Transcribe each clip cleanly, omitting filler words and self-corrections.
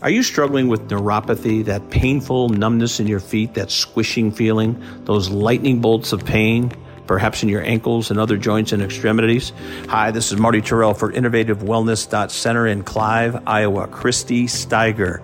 Are you struggling with neuropathy, that painful numbness in your feet, that squishing feeling, those lightning bolts of pain, perhaps in your ankles and other joints and extremities? Hi, this is Marty Terrell for InnovativeWellness.Center in Clive, Iowa. Christy Steiger,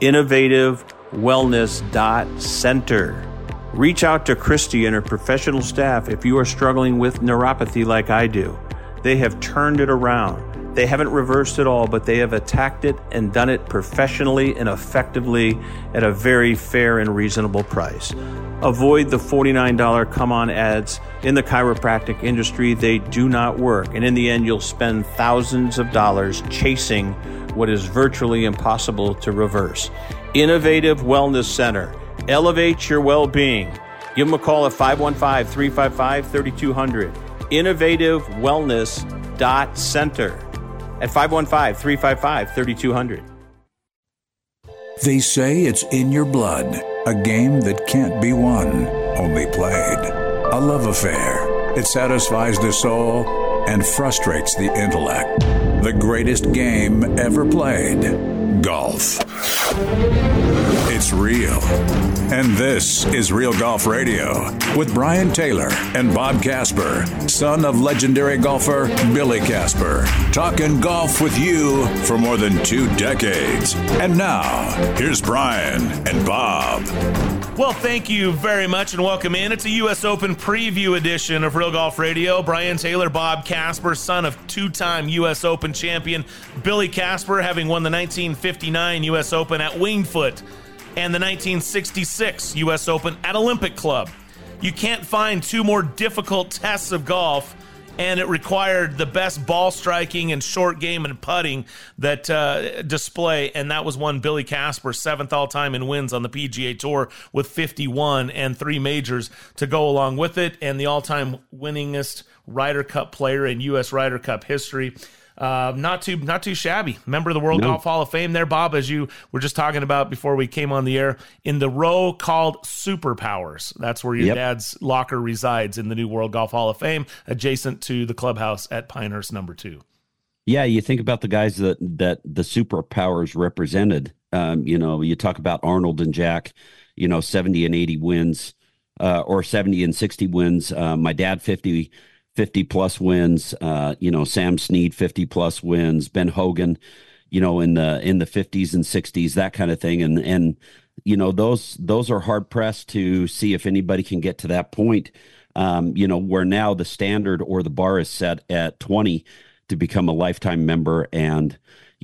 InnovativeWellness.Center. Reach out to Christy and her professional staff if you are struggling with neuropathy like I do. They have turned it around. They haven't reversed it all, but they have attacked it and done it professionally and effectively at a very fair and reasonable price. Avoid the $49 come-on ads in the chiropractic industry. They do not work. And in the end, you'll spend thousands of dollars chasing what is virtually impossible to reverse. Innovative Wellness Center. Elevate your well-being. Give them a call at 515-355-3200. InnovativeWellness.Center at 515-355-3200. They say it's in your blood, a game that can't be won, only played. A love affair. It satisfies the soul and frustrates the intellect. The greatest game ever played. Golf. It's real. And this is Real Golf Radio with Brian Taylor and Bob Casper, son of legendary golfer Billy Casper. Talking golf with you for more than 2 decades. And now, here's Brian and Bob. Well, thank you very much and welcome in. It's a U.S. Open preview edition of Real Golf Radio. Brian Taylor, Bob Casper, son of 2-time U.S. Open champion Billy Casper, having won the 1959 U.S. Open at Winged Foot and the 1966 U.S. Open at Olympic Club. You can't find 2 more difficult tests of golf, and it required the best ball striking and short game and putting that display, and that was one Billy Casper, 7th all-time in wins on the PGA Tour with 51 and 3 majors to go along with it, and the all-time winningest Ryder Cup player in U.S. Ryder Cup history. Not too shabby. Member of the World Golf Hall of Fame there, Bob, as you were just talking about before we came on the air, in the row called Superpowers. That's where your dad's locker resides in the new World Golf Hall of Fame, adjacent to the clubhouse at Pinehurst number 2. Yeah, you think about the guys that the Superpowers represented. You talk about Arnold and Jack, 70 and 80 wins, or 70 and 60 wins. My dad, 50 plus wins, Sam Snead, 50 plus wins, Ben Hogan, in the 50s and 60s, that kind of thing. And those are hard pressed to see if anybody can get to that point, where now the standard or the bar is set at 20 to become a lifetime member and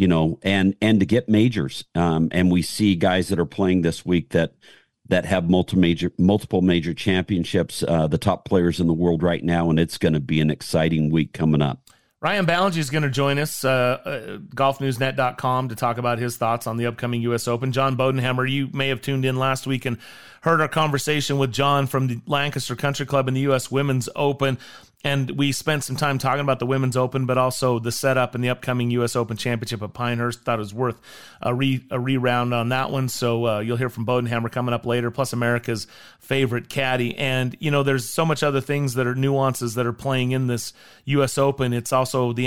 to get majors. And we see guys that are playing this week that have multiple major championships, the top players in the world right now, and it's going to be an exciting week coming up. Ryan Ballengee is going to join us, golfnewsnet.com, to talk about his thoughts on the upcoming U.S. Open. John Bodenhammer, you may have tuned in last week and heard our conversation with John from the Lancaster Country Club in the U.S. Women's Open. And we spent some time talking about the Women's Open, but also the setup in the upcoming U.S. Open Championship at Pinehurst. Thought it was worth a re-round on that one. So you'll hear from Bodenhammer coming up later, plus America's favorite caddy. And, there's so much other things that are nuances that are playing in this U.S. Open. It's also the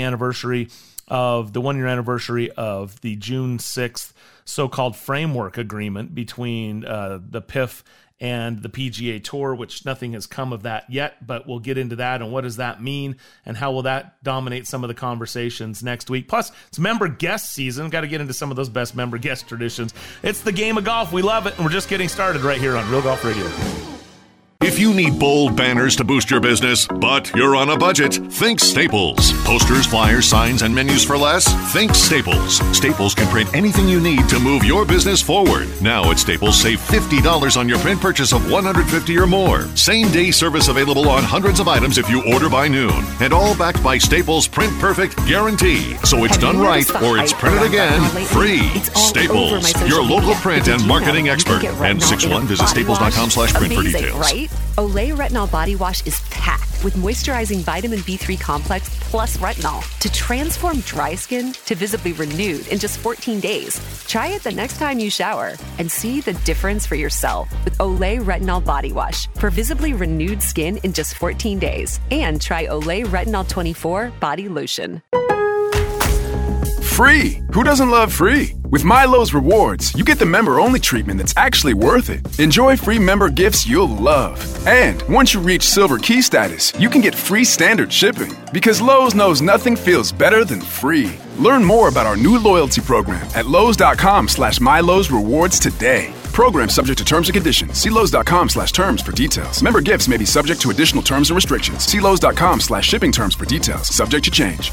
1-year anniversary of the June 6th so-called framework agreement between the PIF and the PGA Tour, which nothing has come of that yet, but we'll get into that and what does that mean and how will that dominate some of the conversations next week. Plus, it's member guest season. Got to get into some of those best member guest traditions. It's the game of golf. We love it, and we're just getting started right here on Real Golf Radio. If you need bold banners to boost your business, but you're on a budget, think Staples. Posters, flyers, signs, and menus for less? Think Staples. Staples can print anything you need to move your business forward. Now at Staples, save $50 on your print purchase of $150 or more. Same-day service available on hundreds of items if you order by noon. And all backed by Staples' Print Perfect guarantee. So it's done right or it's printed again free. Staples, your local print and marketing expert. And 6-1, visit staples.com/print for details. Right? Olay Retinol Body Wash is packed with moisturizing vitamin B3 complex plus retinol to transform dry skin to visibly renewed in just 14 days. Try it the next time you shower and see the difference for yourself with Olay Retinol Body Wash for visibly renewed skin in just 14 days. And try Olay Retinol 24 Body Lotion. Free! Who doesn't love free? With MyLowe's Rewards, you get the member-only treatment that's actually worth it. Enjoy free member gifts you'll love. And once you reach Silver Key status, you can get free standard shipping. Because Lowe's knows nothing feels better than free. Learn more about our new loyalty program at Lowe's.com/MyLowe's Rewards today. Program subject to terms and conditions. See Lowe's.com/terms for details. Member gifts may be subject to additional terms and restrictions. See Lowe's.com/shipping terms for details. Subject to change.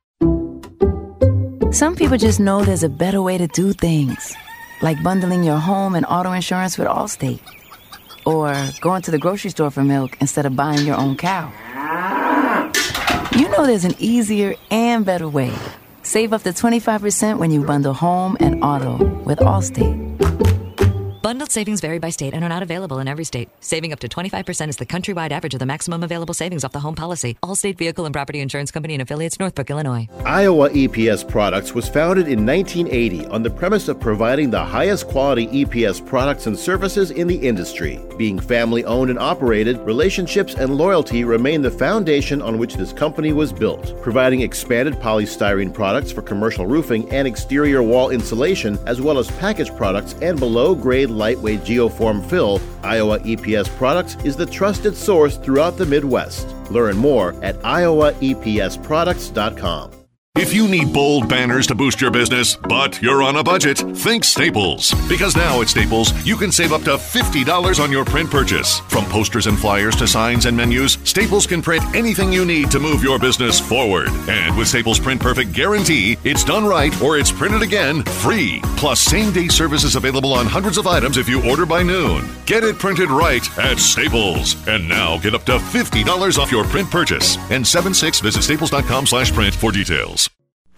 Some people just know there's a better way to do things, like bundling your home and auto insurance with Allstate, or going to the grocery store for milk instead of buying your own cow. You know there's an easier and better way. Save up to 25% when you bundle home and auto with Allstate. Bundled savings vary by state and are not available in every state. Saving up to 25% is the countrywide average of the maximum available savings off the home policy. Allstate Vehicle and Property Insurance Company and Affiliates, Northbrook, Illinois. Iowa EPS Products was founded in 1980 on the premise of providing the highest quality EPS products and services in the industry. Being family-owned and operated, relationships and loyalty remain the foundation on which this company was built, providing expanded polystyrene products for commercial roofing and exterior wall insulation, as well as packaged products and below-grade lightweight geoform fill. Iowa EPS Products is the trusted source throughout the Midwest. Learn more at iowaepsproducts.com. If you need bold banners to boost your business, but you're on a budget, think Staples. Because now at Staples, you can save up to $50 on your print purchase. From posters and flyers to signs and menus, Staples can print anything you need to move your business forward. And with Staples Print Perfect Guarantee, it's done right or it's printed again free. Plus, same-day service is available on hundreds of items if you order by noon. Get it printed right at Staples. And now get up to $50 off your print purchase. N76, visit staples.com/print for details.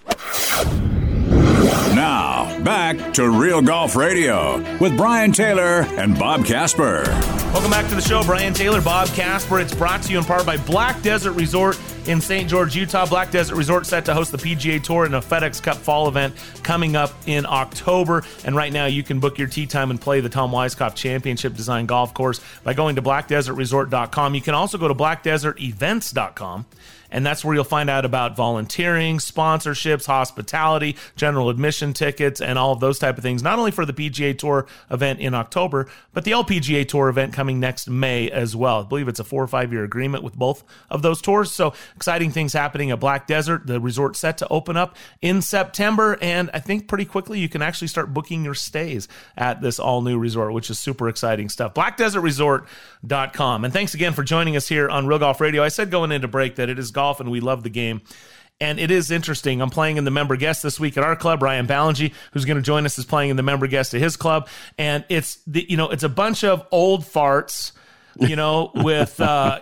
Now, back to Real Golf Radio with Brian Taylor and Bob Casper. Welcome back to the show. Brian Taylor, Bob Casper. It's brought to you in part by Black Desert Resort in St. George, Utah. Black Desert Resort set to host the PGA Tour and a FedEx Cup Fall event coming up in October. And right now you can book your tee time and play the Tom Weiskopf Championship Design Golf Course by going to blackdesertresort.com. You can also go to blackdesertevents.com. And that's where you'll find out about volunteering, sponsorships, hospitality, general admission tickets, and all of those type of things, not only for the PGA Tour event in October, but the LPGA Tour event coming next May as well. I believe it's a 4 or 5 year agreement with both of those tours. So exciting things happening at Black Desert. The resort set to open up in September, and I think pretty quickly you can actually start booking your stays at this all-new resort, which is super exciting stuff. BlackDesertResort.com. And thanks again for joining us here on Real Golf Radio. I said going into break that it is golf and we love the game. And it is interesting. I'm playing in the member guest this week at our club. Ryan Ballingy, who's going to join us, is playing in the member guest at his club. And it's it's a bunch of old farts, with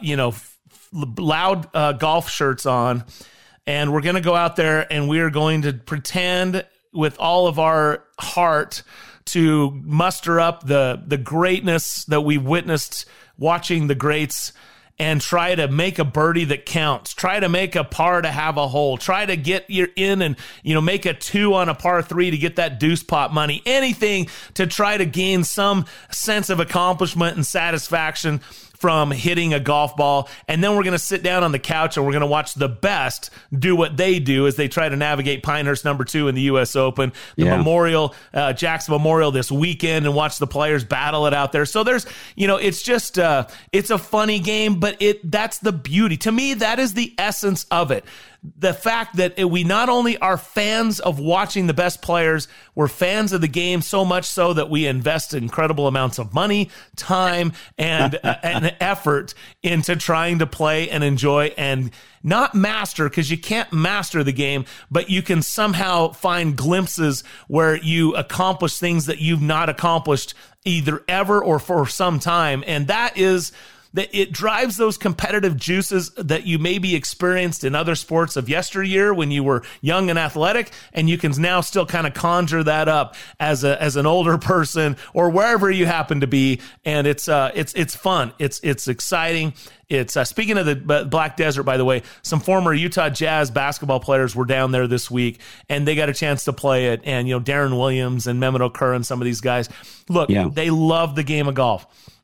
loud golf shirts on. And we're going to go out there and we are going to pretend with all of our heart to muster up the greatness that we witnessed watching the greats, and try to make a birdie that counts. Try to make a par to have a hole. Try to get your in and, make a 2 on a par 3 to get that deuce pot money. Anything to try to gain some sense of accomplishment and satisfaction from hitting a golf ball. And then we're going to sit down on the couch and we're going to watch the best do what they do as they try to navigate Pinehurst #2 in the U.S. Open, the Memorial, Jackson Memorial this weekend, and watch the players battle it out there. So there's, it's just, it's a funny game, but that's the beauty. To me, that is the essence of it. The fact that we not only are fans of watching the best players, we're fans of the game so much so that we invest incredible amounts of money, time, and effort into trying to play and enjoy and not master, because you can't master the game, but you can somehow find glimpses where you accomplish things that you've not accomplished either ever or for some time. And that is that it drives those competitive juices that you maybe experienced in other sports of yesteryear when you were young and athletic, and you can now still kind of conjure that up as an older person or wherever you happen to be, and it's fun, it's exciting. It's speaking of the Black Desert, by the way, some former Utah Jazz basketball players were down there this week, and they got a chance to play it. And Darren Williams and Mehmet Okur and some of these guys, look, they love the game of golf.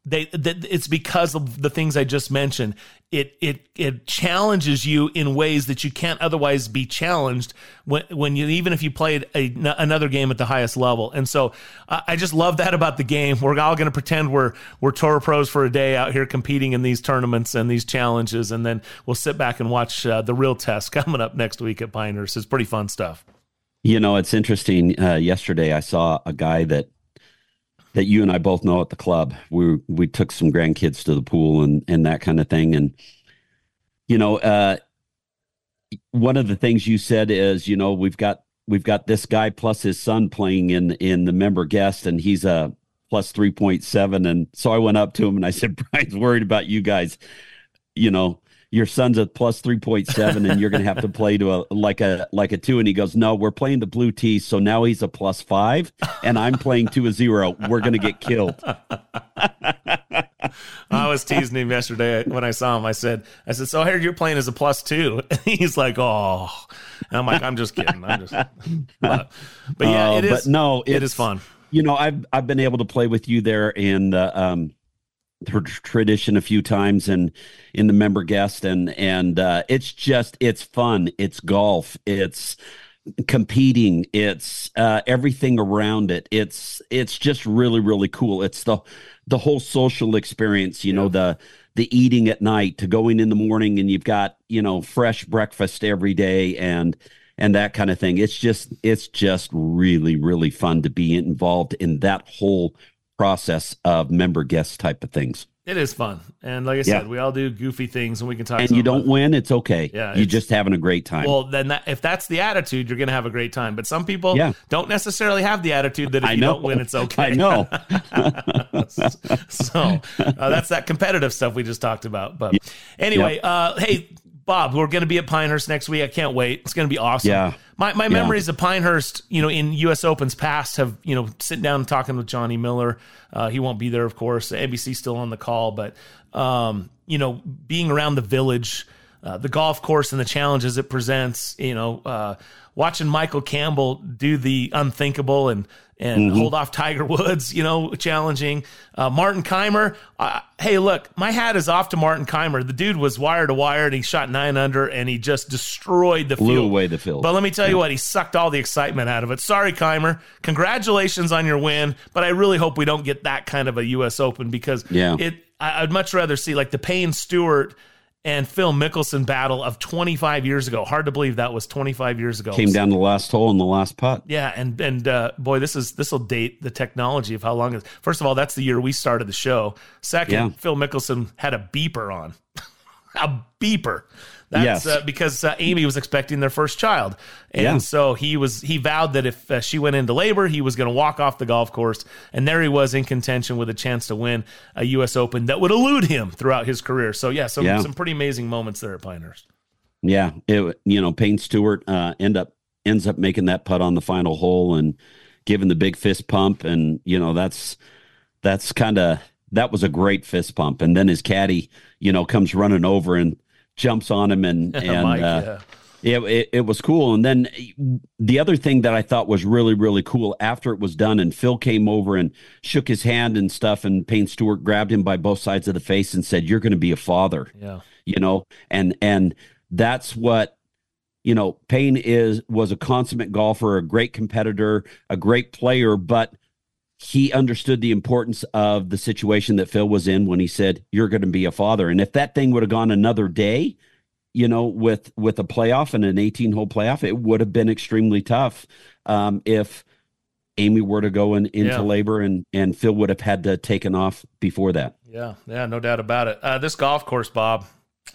it's because of the things I just mentioned. It challenges you in ways that you can't otherwise be challenged when you, even if you played another game at the highest level. And so I just love that about the game. We're all going to pretend we're tour pros for a day out here competing in these tournaments and these challenges, and then we'll sit back and watch the real test coming up next week at Pinehurst. It's pretty fun stuff. You know, it's interesting. Yesterday I saw a guy that you and I both know at the club. We took some grandkids to the pool and that kind of thing. And, you know, one of the things you said is, you know, we've got this guy plus his son playing in the member guest, and he's a plus 3.7. And so I went up to him and I said, Brian's worried about you guys. You know, your son's a plus 3.7 and you're going to have to play to like a 2. And he goes, no, we're playing the blue tee. So now he's a plus 5 and I'm playing to a 0. We're going to get killed. I was teasing him yesterday when I saw him. I said, so I heard you're playing as a plus 2. And he's like, oh, and I'm like, I'm just kidding. But yeah, it is. But no, it is fun. You know, I've been able to play with you there and, tradition a few times and in the member guest and it's fun. It's golf. It's competing. It's everything around it. It's just really, really cool. It's the whole social experience, you know, the eating at night to going in the morning and you've got, you know, fresh breakfast every day and that kind of thing. It's just really, really fun to be involved in that whole process of member guest type of things. It is fun. And like I said, we all do goofy things and we can talk. And you don't win, it's okay. Yeah, you're just having a great time. Well, then if that's the attitude, you're going to have a great time. But some people don't necessarily have the attitude that if you don't win, it's okay. I know. So that's that competitive stuff we just talked about. But anyway, hey, Bob, we're going to be at Pinehurst next week. I can't wait. It's going to be awesome. Yeah. My memories of Pinehurst, you know, in U.S. Opens past have, you know, sitting down and talking with Johnny Miller. He won't be there, of course. NBC's still on the call. But, you know, being around the village, the golf course and the challenges it presents, you know, watching Michael Campbell do the unthinkable and hold off Tiger Woods, you know, challenging. Martin Kaymer, hey, look, my hat is off to Martin Kaymer. The dude was wire to wire, and he shot 9 under, and he just destroyed the field. Blew away the field. But let me tell you what, he sucked all the excitement out of it. Sorry, Kaymer. Congratulations on your win, but I really hope we don't get that kind of a U.S. Open because I'd much rather see like the Payne Stewart and Phil Mickelson battle of 25 years ago. Hard to believe that was 25 years ago. Came down the last hole in the last putt. Yeah, and boy, this will date the technology of how long it is. First of all, that's the year we started the show. Second, Phil Mickelson had a beeper on. A beeper. That's because Amy was expecting their first child. And so he vowed that if she went into labor, he was going to walk off the golf course. And there he was in contention with a chance to win a U.S. Open that would elude him throughout his career. So, some pretty amazing moments there at Pinehurst. Yeah. Payne Stewart ends up making that putt on the final hole and giving the big fist pump. And, you know, that was a great fist pump. And then his caddy, you know, comes running over and jumps on him and it was cool. And then the other thing that I thought was really, really cool after it was done and Phil came over and shook his hand and stuff and Payne Stewart grabbed him by both sides of the face and said, you're going to be a father, you know, and that's what, you know, Payne was a consummate golfer, a great competitor, a great player, but he understood the importance of the situation that Phil was in when he said, you're going to be a father. And if that thing would have gone another day, you know, with a playoff and an 18-hole playoff, it would have been extremely tough if Amy were to go into labor and Phil would have had to taken off before that. Yeah, no doubt about it. This golf course, Bob,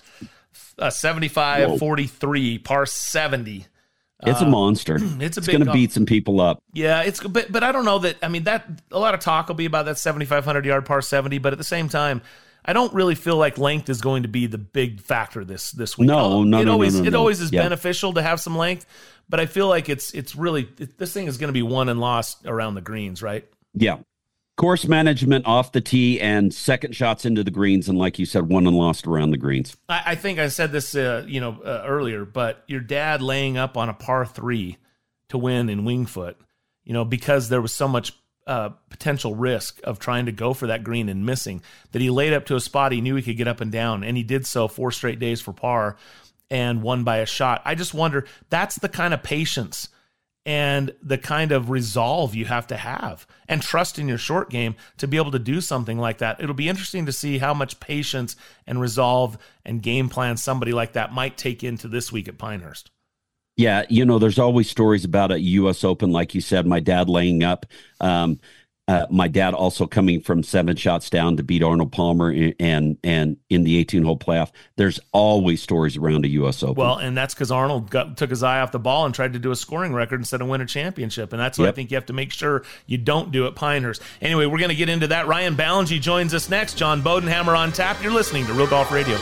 75-43, par 70. It's a monster. It's going to beat some people up. Yeah, but I don't know that. I mean, that a lot of talk will be about that 7,500 yard par 70, but at the same time, I don't really feel like length is going to be the big factor this week. No. It always is beneficial to have some length, but I feel like it's really this thing is going to be won and lost around the greens, right? Yeah. Course management off the tee and second shots into the greens, and like you said, won and lost around the greens. I think I said this, earlier, but your dad laying up on a par 3 to win in Wingfoot, you know, because there was so much potential risk of trying to go for that green and missing, that he laid up to a spot he knew he could get up and down, and he did so 4 straight days for par and won by a shot. I just wonder, that's the kind of patience and the kind of resolve you have to have and trust in your short game to be able to do something like that. It'll be interesting to see how much patience and resolve and game plan somebody like that might take into this week at Pinehurst. Yeah, you know, there's always stories about a U.S. Open, like you said, my dad laying up. My dad also coming from 7 shots down to beat Arnold Palmer and in the 18-hole playoff. There's always stories around a U.S. Open. Well, and that's because Arnold took his eye off the ball and tried to do a scoring record instead of win a championship. And that's what I think you have to make sure you don't do at Pinehurst. Anyway, we're going to get into that. Ryan Ballengee joins us next. John Bodenhammer on tap. You're listening to Real Golf Radio.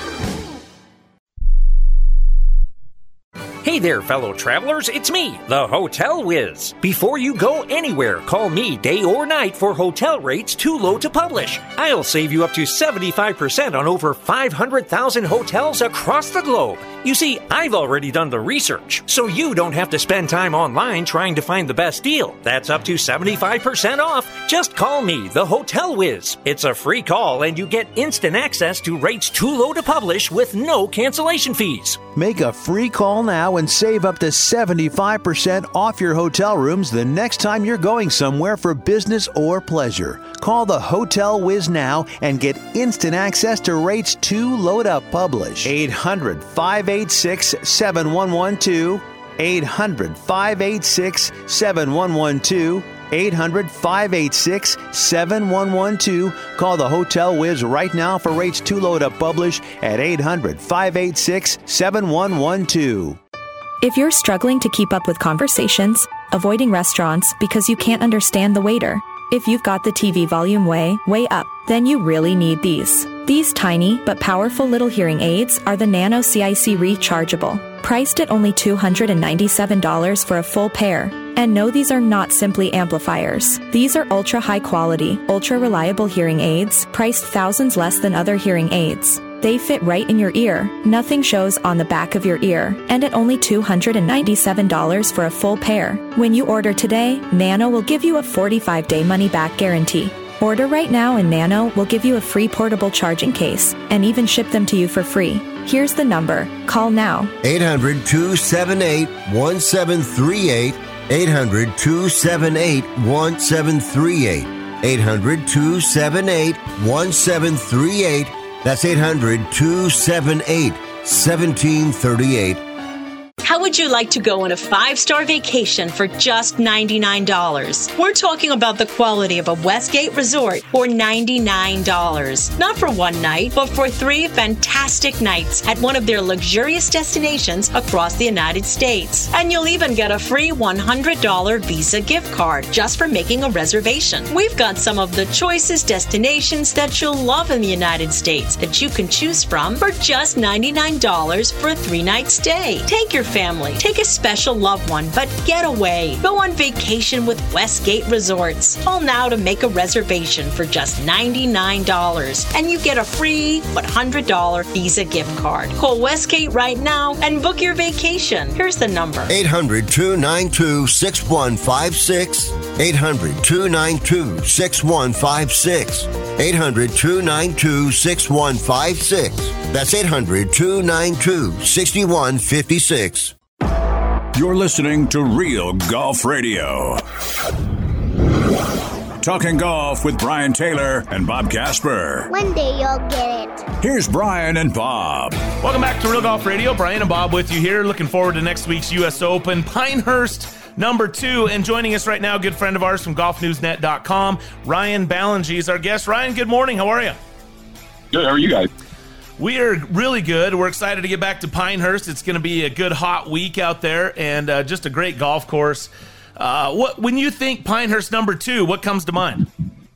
Hey there, fellow travelers, it's me, the Hotel Whiz. Before you go anywhere, call me day or night for hotel rates too low to publish. I'll save you up to 75% on over 500,000 hotels across the globe. You see, I've already done the research, so you don't have to spend time online trying to find the best deal. That's up to 75% off. Just call me, the Hotel Whiz. It's a free call, and you get instant access to rates too low to publish with no cancellation fees. Make a free call now and save up to 75% off your hotel rooms the next time you're going somewhere for business or pleasure. Call the Hotel Whiz now and get instant access to rates too low to publish. 800-586-7112. 800-586-7112. 800-586-7112. Call the Hotel Whiz right now for rates too low to publish at 800-586-7112. If you're struggling to keep up with conversations, avoiding restaurants because you can't understand the waiter, if you've got the TV volume way up, then you really need these. These tiny but powerful little hearing aids are the Nano CIC Rechargeable, priced at only $297 for a full pair. And no, these are not simply amplifiers. These are ultra high quality, ultra reliable hearing aids, priced thousands less than other hearing aids. They fit right in your ear, nothing shows on the back of your ear, and at only $297 for a full pair. When you order today, Nano will give you a 45-day money-back guarantee. Order right now and Nano will give you a free portable charging case and even ship them to you for free. Here's the number. Call now. 800-278-1738. 800-278-1738. 800-278-1738. That's 800-278-1738. How would you like to go on a 5-star vacation for just $99? We're talking about the quality of a Westgate resort for $99. Not for one night, but for 3 fantastic nights at one of their luxurious destinations across the United States. And you'll even get a free $100 Visa gift card just for making a reservation. We've got some of the choicest destinations that you'll love in the United States that you can choose from for just $99 for a 3-night stay. Take your family, take a special loved one, but get away. Go on vacation with Westgate Resorts. Call now to make a reservation for just $99, and you get a free $100 Visa gift card. Call Westgate right now and book your vacation. Here's the number. 800-292-6156. 800-292-6156. 800-292-6156. That's 800-292-6156. You're listening to Real Golf Radio. Talking golf with Brian Taylor and Bob Casper. One day you'll get it. Here's Brian and Bob. Welcome back to Real Golf Radio. Brian and Bob with you here. Looking forward to next week's U.S. Open. Pinehurst #2. And joining us right now, a good friend of ours from golfnewsnet.com, Ryan Ballengee is our guest. Ryan, good morning. How are you? Good. How are you guys? We are really good. We're excited to get back to Pinehurst. It's going to be a good hot week out there and just a great golf course. When you think Pinehurst #2, what comes to mind?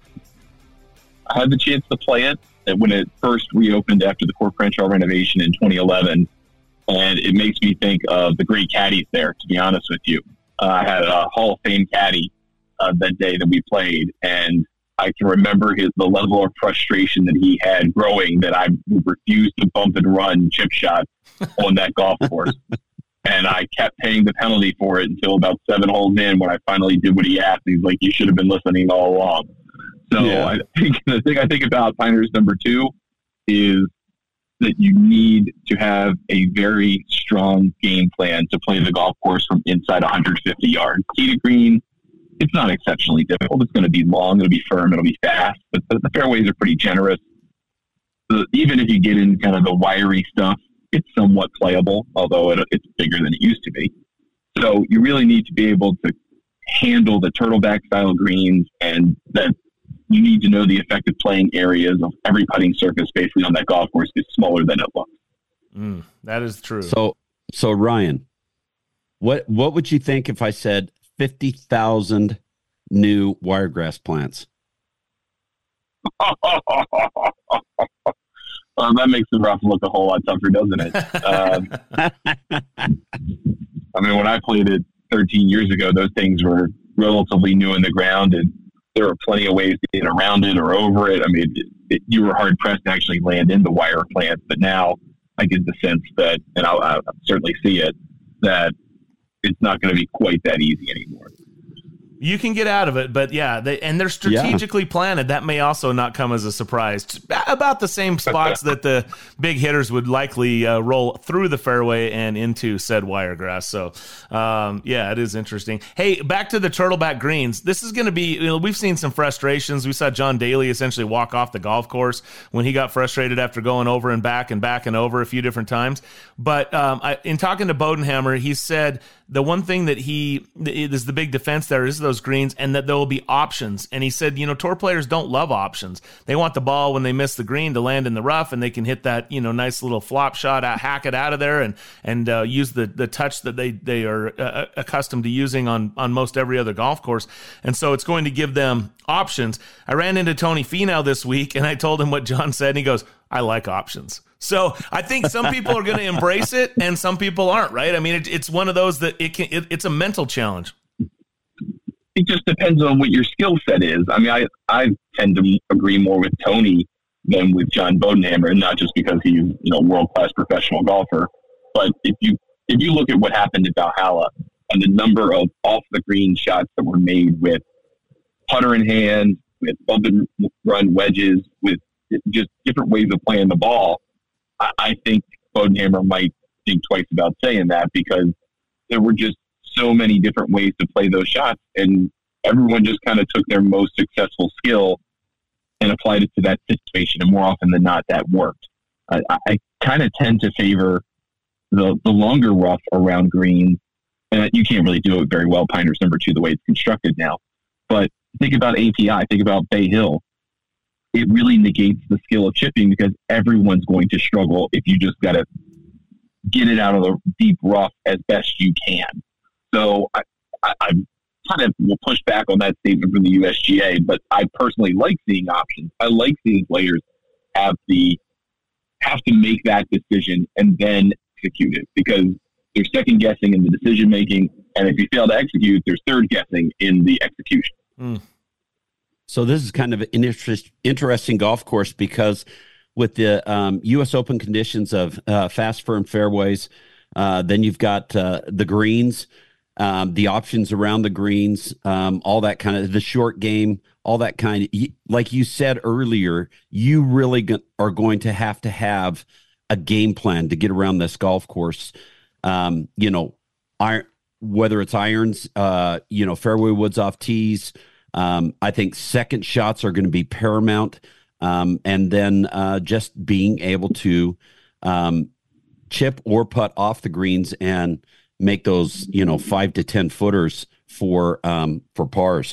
I had the chance to play it when it first reopened after the Court Crenshaw renovation in 2011, and it makes me think of the great caddies there, to be honest with you. I had a Hall of Fame caddy that day that we played, and I can remember the level of frustration that he had growing that I refused to bump and run chip shots on that golf course. And I kept paying the penalty for it until about 7 holes in when I finally did what he asked. He's like, you should have been listening all along. So I think the thing I think about Pinehurst number 2 is that you need to have a very strong game plan to play the golf course from inside 150 yards. Tee to green, it's not exceptionally difficult. It's going to be long, it'll be firm, it'll be fast, but the fairways are pretty generous. Even if you get in kind of the wiry stuff, it's somewhat playable, although it's bigger than it used to be. So you really need to be able to handle the turtleback style greens, and that you need to know the effective playing areas of every putting surface basically on that golf course is smaller than it looks. That is true. So Ryan, what would you think if I said 50,000 new wiregrass plants? That makes the rough look a whole lot tougher, doesn't it? I mean, when I played it 13 years ago, those things were relatively new in the ground, and there were plenty of ways to get around it or over it. I mean, you were hard-pressed to actually land in the wire plants, but now I get the sense that, and I'll certainly see it, that it's not going to be quite that easy anymore. You can get out of it, but they're strategically planted. That may also not come as a surprise. About the same spots that the big hitters would likely roll through the fairway and into said wiregrass. So, it is interesting. Hey, back to the turtleback greens. This is going to be, we've seen some frustrations. We saw John Daly essentially walk off the golf course when he got frustrated after going over and back and over a few different times. But in talking to Bodenhammer, he said the one thing that is the big defense there is those greens, and that there will be options. And he said, tour players don't love options. They want the ball when they miss the green to land in the rough, and they can hit that, nice little flop shot, hack it out of there, and use the touch that they are accustomed to using on most every other golf course. And so it's going to give them options. I ran into Tony Finau this week, and I told him what John said, and he goes, I like options. So I think some people are going to embrace it and some people aren't, right? I mean, it's one of those that it's a mental challenge. It just depends on what your skill set is. I mean, I tend to agree more with Tony than with John Bodenhammer, and not just because he's a world-class professional golfer, but if you look at what happened at Valhalla and the number of off-the-green shots that were made with putter in hand, with bump and run wedges, with just different ways of playing the ball, I think Bodenhammer might think twice about saying that, because there were just so many different ways to play those shots, and everyone just kind of took their most successful skill and applied it to that situation, and more often than not, that worked. I kind of tend to favor the longer rough around greens, and you can't really do it very well, Pinehurst number 2, the way it's constructed now. But think about API, think about Bay Hill. It really negates the skill of chipping, because everyone's going to struggle if you just got to get it out of the deep rough as best you can. So I kind of will push back on that statement from the USGA, but I personally like seeing options. I like seeing players have to make that decision and then execute it, because they're second guessing in the decision making, and if you fail to execute, there's third guessing in the execution. So this is kind of an interesting golf course, because with the U.S. Open conditions of fast, firm fairways, then you've got the greens, the options around the greens, all that kind of the short game, all that kind of, like you said earlier, you really are going to have a game plan to get around this golf course. Whether it's irons, fairway woods off tees. I think second shots are going to be paramount. And then just being able to chip or putt off the greens and make those, 5 to 10 footers for pars.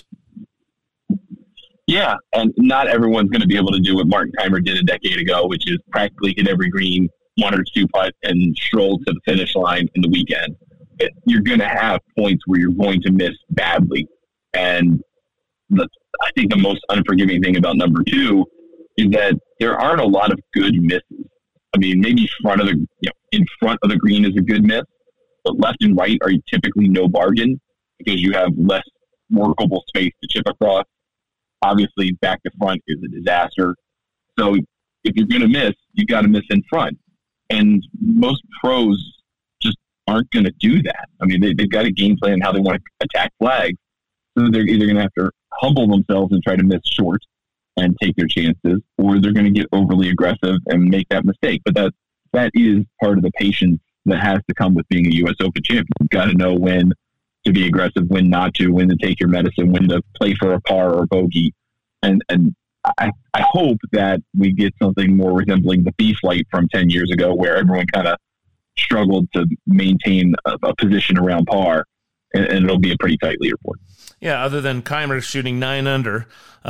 Yeah, and not everyone's going to be able to do what Martin Kaymer did a decade ago, which is practically hit every green, 1 or 2 putt, and stroll to the finish line in the weekend. You're going to have points where you're going to miss badly. And I think the most unforgiving thing about number 2 is that there aren't a lot of good misses. I mean, maybe in front of the green is a good miss, but left and right are typically no bargain, because you have less workable space to chip across. Obviously, back to front is a disaster. So if you're going to miss, you got to miss in front. And most pros just aren't going to do that. I mean, they've got a game plan how they want to attack flags. So they're either going to have to humble themselves and try to miss short and take their chances, or they're going to get overly aggressive and make that mistake. But that is part of the patience that has to come with being a U.S. Open champion. You've got to know when to be aggressive, when not to, when to take your medicine, when to play for a par or a bogey. And I hope that we get something more resembling the B flight from 10 years ago, where everyone kind of struggled to maintain a position around par, and it'll be a pretty tight leaderboard. Yeah, other than Keimer shooting 9 under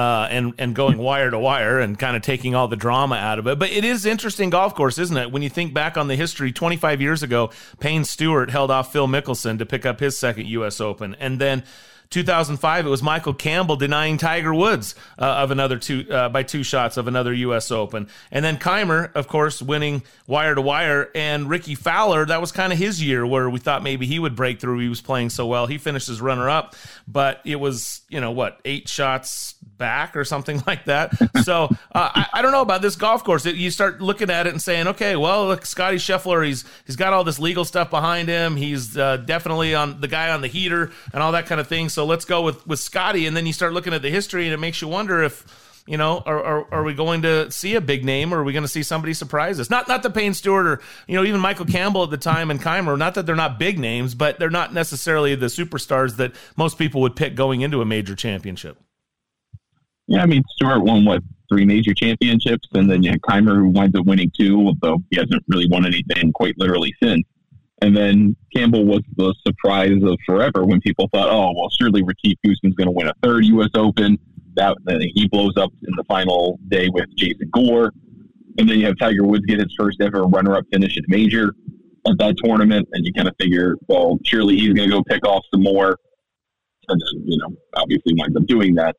and going wire to wire and kind of taking all the drama out of it. But it is interesting golf course, isn't it? When you think back on the history, 25 years ago, Payne Stewart held off Phil Mickelson to pick up his second U.S. Open. And then 2005, it was Michael Campbell denying Tiger Woods of another by 2 shots of another U.S. Open. And then Keimer, of course, winning wire to wire. And Ricky Fowler, that was kind of his year where we thought maybe he would break through. He was playing so well. He finished as runner-up, but it was, 8 shots back or something like that. So I don't know about this golf course. You start looking at it and saying, okay, well, look, Scotty Scheffler, he's got all this legal stuff behind him. He's definitely on the guy on the heater and all that kind of thing. So let's go with Scotty. And then you start looking at the history and it makes you wonder if, are we going to see a big name, or are we going to see somebody surprise us? Not that Payne Stewart or, even Michael Campbell at the time and Keimer, not that they're not big names, but they're not necessarily the superstars that most people would pick going into a major championship. Yeah, I mean, Stewart won, 3 major championships, and then you had Keimer, who winds up winning 2, although he hasn't really won anything quite literally since. And then Campbell was the surprise of forever when people thought, oh, well, surely Retief Goosen's going to win a 3rd U.S. Open. Then he blows up in the final day with Jason Gore. And then you have Tiger Woods get his first ever runner-up finish at a major at that tournament. And you kind of figure, well, surely he's going to go pick off some more. And then, obviously winds up doing that.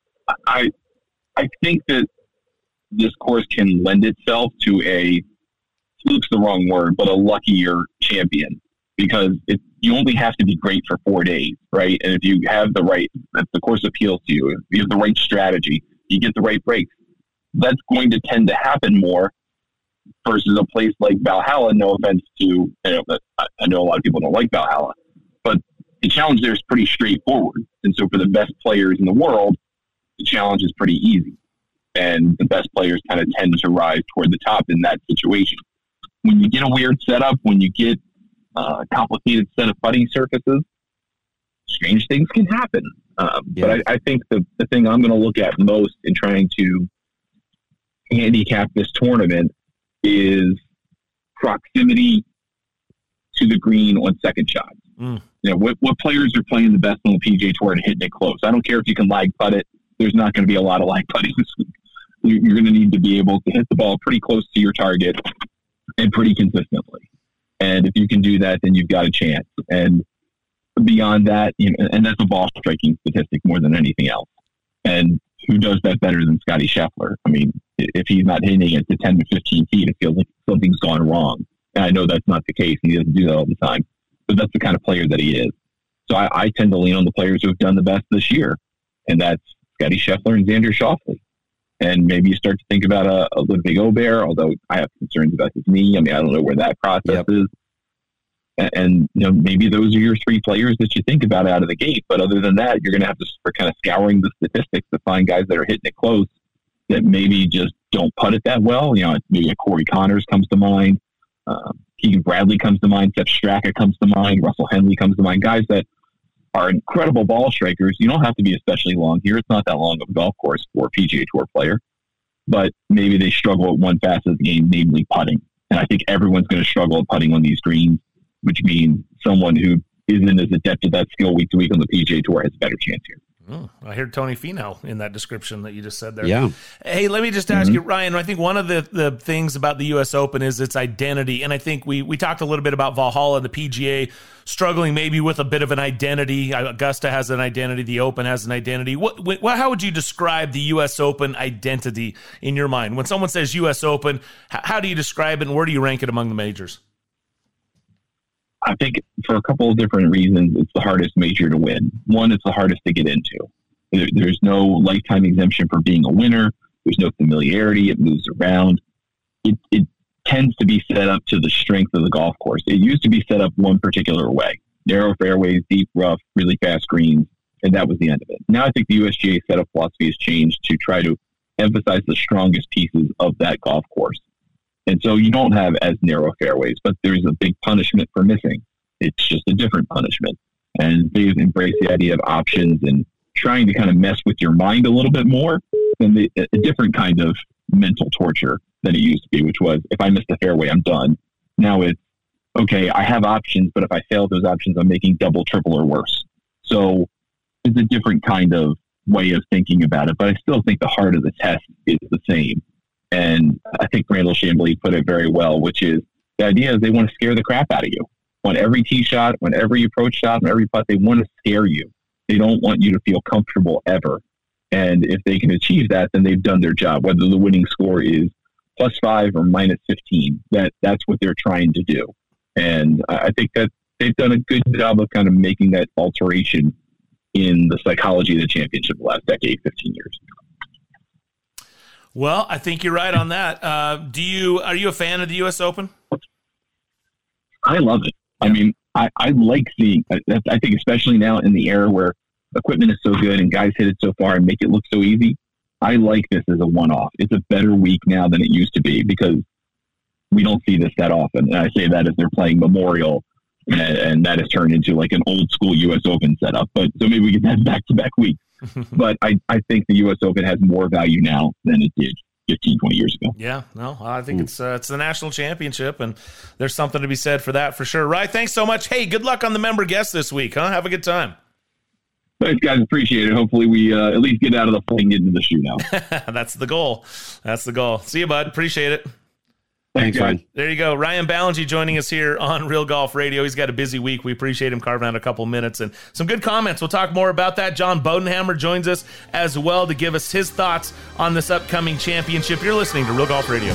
I think that this course can lend itself to luke's the wrong word, but a luckier champion, because you only have to be great for 4 days, right? And if you have if the course appeals to you, if you have the right strategy, you get the right breaks, that's going to tend to happen more versus a place like Valhalla. No offense to, I know a lot of people don't like Valhalla, but the challenge there is pretty straightforward. And so for the best players in the world, the challenge is pretty easy. And the best players kind of tend to rise toward the top in that situation. When you get a weird setup, when you get a complicated set of putting surfaces, strange things can happen. But I think the thing I'm going to look at most in trying to handicap this tournament is proximity to the green on second shots. What players are playing the best on the PGA Tour and hitting it close? I don't care if you can lag putt it. There's not going to be a lot of lag putting this week. You're going to need to be able to hit the ball pretty close to your target and pretty consistently. And if you can do that, then you've got a chance. And beyond that, and that's a ball striking statistic more than anything else. And who does that better than Scotty Scheffler? I mean, if he's not hitting it to 10 to 15 feet, it feels like something's gone wrong. And I know that's not the case. He doesn't do that all the time. But that's the kind of player that he is. So I tend to lean on the players who have done the best this year. And that's Scotty Scheffler and Xander Schauffele. And maybe you start to think about a Ludwig Aubert, although I have concerns about his knee. I mean, I don't know where that process is. And maybe those are your 3 players that you think about out of the gate. But other than that, you're going to have to start kind of scouring the statistics to find guys that are hitting it close that maybe just don't putt it that well. Maybe a Corey Connors comes to mind. Keegan Bradley comes to mind. Sepp Straka comes to mind. Russell Henley comes to mind. Guys that are incredible ball strikers. You don't have to be especially long here. It's not that long of a golf course for a PGA Tour player. But maybe they struggle at one facet of the game, namely putting. And I think everyone's going to struggle at putting on these greens, which means someone who isn't as adept at that skill week to week on the PGA Tour has a better chance here. I heard Tony Finau in that description that you just said there. Yeah. Hey, let me just ask you, Ryan, I think one of the things about the U.S. Open is its identity. And I think we talked a little bit about Valhalla and the PGA struggling maybe with a bit of an identity. Augusta has an identity. The Open has an identity. How would you describe the U.S. Open identity in your mind? When someone says U.S. Open, how do you describe it and where do you rank it among the majors? I think for a couple of different reasons, it's the hardest major to win. One, it's the hardest to get into. There's no lifetime exemption for being a winner. There's no familiarity. It moves around. It tends to be set up to the strength of the golf course. It used to be set up one particular way: narrow fairways, deep rough, really fast greens, and that was the end of it. Now I think the USGA setup philosophy has changed to try to emphasize the strongest pieces of that golf course. And so you don't have as narrow fairways, but there's a big punishment for missing. It's just a different punishment. And they've embraced the idea of options and trying to kind of mess with your mind a little bit more than a different kind of mental torture than it used to be, which was, if I miss the fairway, I'm done. Now it's, okay, I have options, but if I fail those options, I'm making double, triple, or worse. So it's a different kind of way of thinking about it, but I still think the heart of the test is the same. And I think Randall Chambly put it very well, which is the idea is they want to scare the crap out of you. On every tee shot, on every approach shot, on every putt, they want to scare you. They don't want you to feel comfortable ever. And if they can achieve that, then they've done their job, whether the winning score is +5 or -15. That's what they're trying to do. And I think that they've done a good job of kind of making that alteration in the psychology of the championship the last decade, 15 years. Well, I think you're right on that. Are you a fan of the U.S. Open? I love it. I mean, I like seeing, I think especially now in the era where equipment is so good and guys hit it so far and make it look so easy, I like this as a one-off. It's a better week now than it used to be because we don't see this that often. And I say that as they're playing Memorial, and that has turned into like an old school U.S. Open setup. But so maybe we get that back-to-back weeks. But I think the U.S. Open has more value now than it did 15, 20 years ago. Yeah, no, I think it's the national championship, and there's something to be said for that for sure. Right, thanks so much. Hey, good luck on the member guest this week, huh? Have a good time. Thanks, guys. Appreciate it. Hopefully we at least get out of the play and get into the shootout. That's the goal. That's the goal. See you, bud. Appreciate it. Thanks, Ryan. There you go. Ryan Ballengee joining us here on Real Golf Radio. He's got a busy week. We appreciate him carving out a couple minutes and some good comments. We'll talk more about that. John Bodenhammer joins us as well to give us his thoughts on this upcoming championship. You're listening to Real Golf Radio.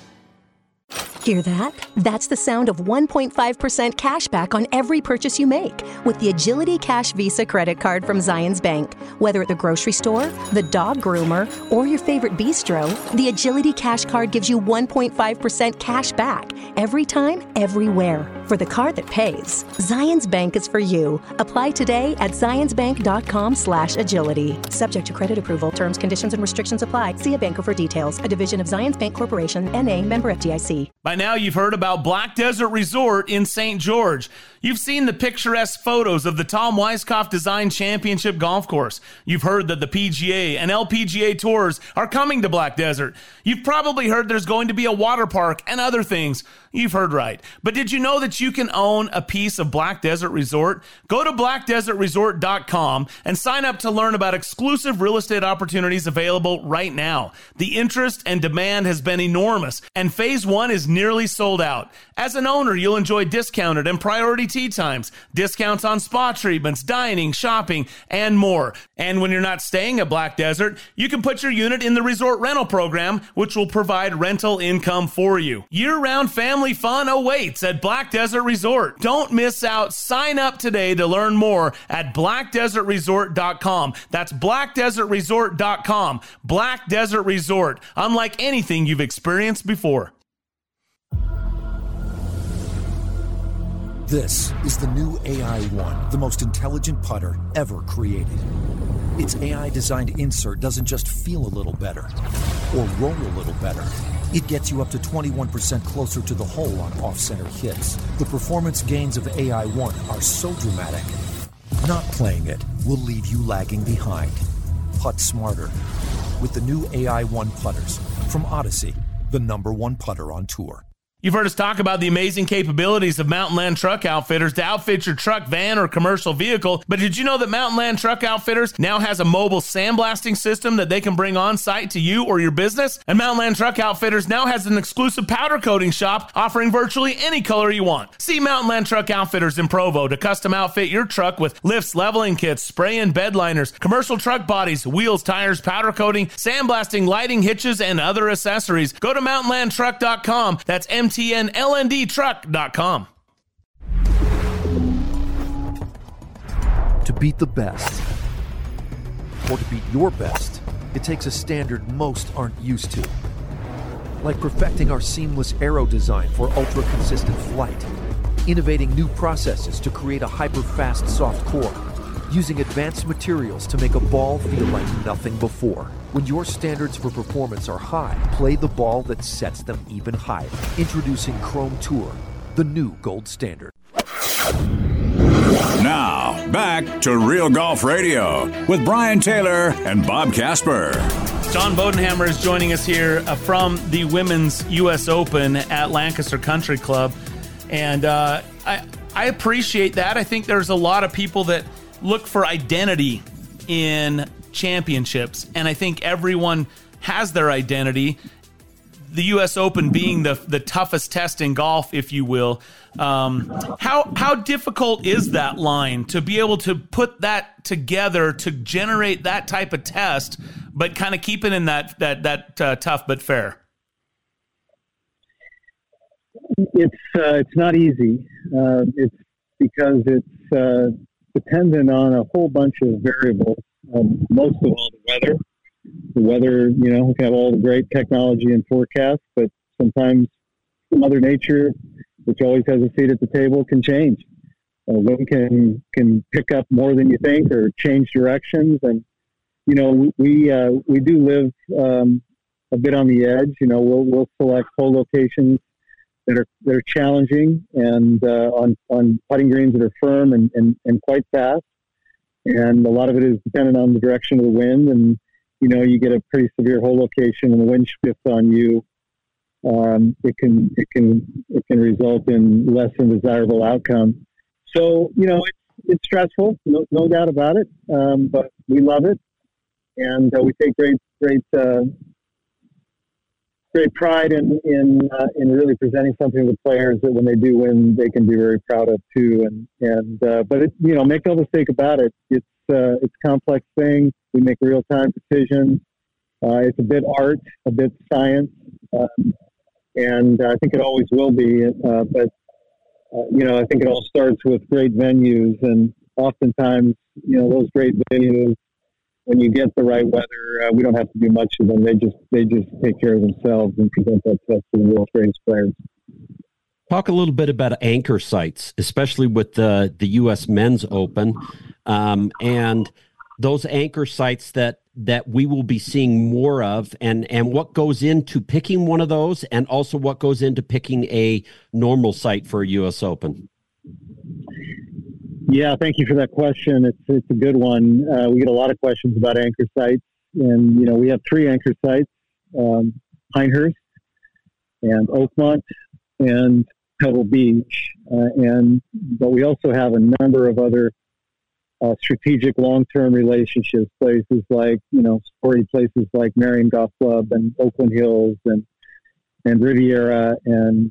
Hear that? That's the sound of 1.5% cash back on every purchase you make with the Agility Cash Visa credit card from Zions Bank. Whether at the grocery store, the dog groomer, or your favorite bistro, the Agility Cash card gives you 1.5% cash back every time, everywhere. For the card that pays, Zions Bank is for you. Apply today at zionsbank.com/agility. Subject to credit approval. Terms, conditions, and restrictions apply. See a banker for details. A division of Zions Bank Corporation, N.A., member FDIC. By now, you've heard about Black Desert Resort in St. George. You've seen the picturesque photos of the Tom Weiskopf Design Championship Golf Course. You've heard that the PGA and LPGA tours are coming to Black Desert. You've probably heard there's going to be a water park and other things. You've heard right. But did you know that you can own a piece of Black Desert Resort? Go to blackdesertresort.com and sign up to learn about exclusive real estate opportunities available right now. The interest and demand has been enormous, and Phase 1 is nearly sold out. As an owner, you'll enjoy discounted and priority tee times, discounts on spa treatments, dining, shopping, and more. And when you're not staying at Black Desert, you can put your unit in the resort rental program, which will provide rental income for you. Year-round family fun awaits at Black Desert Resort. Don't miss out. Sign up today to learn more at blackdesertresort.com. That's blackdesertresort.com. Black Desert Resort, unlike anything you've experienced before. This is the new AI-1, the most intelligent putter ever created. Its AI-designed insert doesn't just feel a little better or roll a little better. It gets you up to 21% closer to the hole on off-center hits. The performance gains of AI-1 are so dramatic, not playing it will leave you lagging behind. Putt smarter with the new AI-1 putters from Odyssey, the #1 putter on tour. You've heard us talk about the amazing capabilities of Mountain Land Truck Outfitters to outfit your truck, van, or commercial vehicle. But did you know that Mountain Land Truck Outfitters now has a mobile sandblasting system that they can bring on site to you or your business? And Mountain Land Truck Outfitters now has an exclusive powder coating shop offering virtually any color you want. See Mountain Land Truck Outfitters in Provo to custom outfit your truck with lifts, leveling kits, spray and bed liners, commercial truck bodies, wheels, tires, powder coating, sandblasting, lighting, hitches, and other accessories. Go to mountainlandtruck.com. That's MTNLNDtruck.com. To beat the best, or to beat your best, it takes a standard most aren't used to. like perfecting our seamless aero design for ultra-consistent flight, innovating new processes to create a hyper-fast soft core, using advanced materials to make a ball feel like nothing before. When your standards for performance are high, play the ball that sets them even higher. Introducing Chrome Tour, the new gold standard. Now, back to Real Golf Radio with Brian Taylor and Bob Casper. John Bodenhammer is joining us here from the Women's U.S. Open at Lancaster Country Club. And I appreciate that. I think there's a lot of people that look for identity in championships. And I think everyone has their identity. The U.S. Open being the toughest test in golf, if you will. How difficult is that line to be able to put that together to generate that type of test, but kind of keep it in that tough but fair? It's not easy. It's because it's dependent on a whole bunch of variables. Most of all, the weather. The weather, we can have all the great technology and forecasts, but sometimes Mother Nature, which always has a seat at the table, can change. Wind can pick up more than you think or change directions. And, we do live a bit on the edge. We'll select hole locations that are challenging and on putting greens that are firm and quite fast. And a lot of it is dependent on the direction of the wind. And, you get a pretty severe hole location and the wind shifts on you. It can result in less than desirable outcome. So, it's stressful, no doubt about it. But we love it. And we take great pride in really presenting something to the players that when they do win, they can be very proud of too. But make no mistake about it. It's a complex thing. We make real-time precision. It's a bit art, a bit science, and I think it always will be. But I think it all starts with great venues, and oftentimes, those great venues, when you get the right weather, we don't have to do much of them. They just take care of themselves and present that test to the world's greatest players. Talk a little bit about anchor sites, especially with the U.S. Men's Open, and those anchor sites that we will be seeing more of, and what goes into picking one of those, and also what goes into picking a normal site for a U.S. Open. Yeah, thank you for that question. It's a good one. We get a lot of questions about anchor sites, and we have 3 anchor sites: Pinehurst and Oakmont and Pebble Beach, but we also have a number of other strategic long-term relationships, places like storied places like Marion Golf Club and Oakland Hills and Riviera and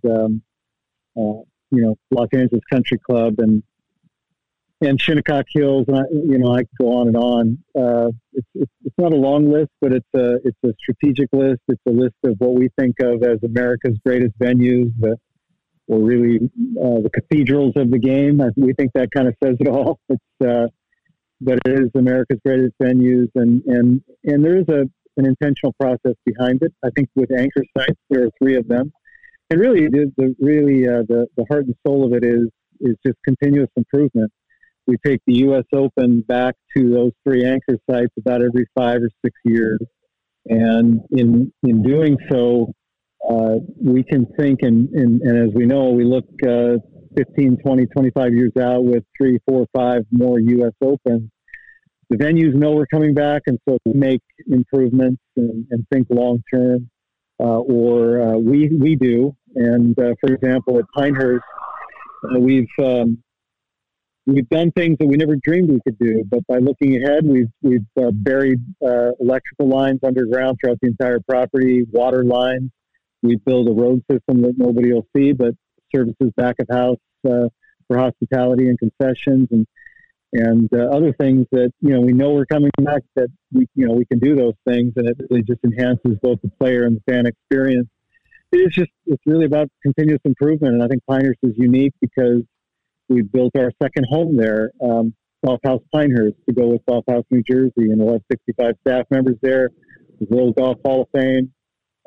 Los Angeles Country Club and Shinnecock Hills, and I could go on and on. It's not a long list, but it's a strategic list. It's a list of what we think of as America's greatest venues, or really the cathedrals of the game. We think that kind of says it all. But it is America's greatest venues, and there is an intentional process behind it. I think with anchor sites, there are 3 of them, and really, the heart and soul of it is just continuous improvement. We take the U.S. Open back to those 3 anchor sites about every 5 or 6 years, and in doing so, we can think, and as we know, we look 15, 20, 25 years out with 3, 4, 5 more U.S. Opens. The venues know we're coming back, and so we make improvements and think long term, or we do. And for example, at Pinehurst, we've done things that we never dreamed we could do. But by looking ahead, we've buried electrical lines underground throughout the entire property, water lines. We build a road system that nobody will see, but services back of house for hospitality and concessions and other things that we know we're coming back, that we can do those things, and it really just enhances both the player and the fan experience. It's really about continuous improvement, and I think Pinehurst is unique because we built our second home there, Golf House Pinehurst, to go with Golf House New Jersey, and we'll have 65 staff members there, the World Golf Hall of Fame.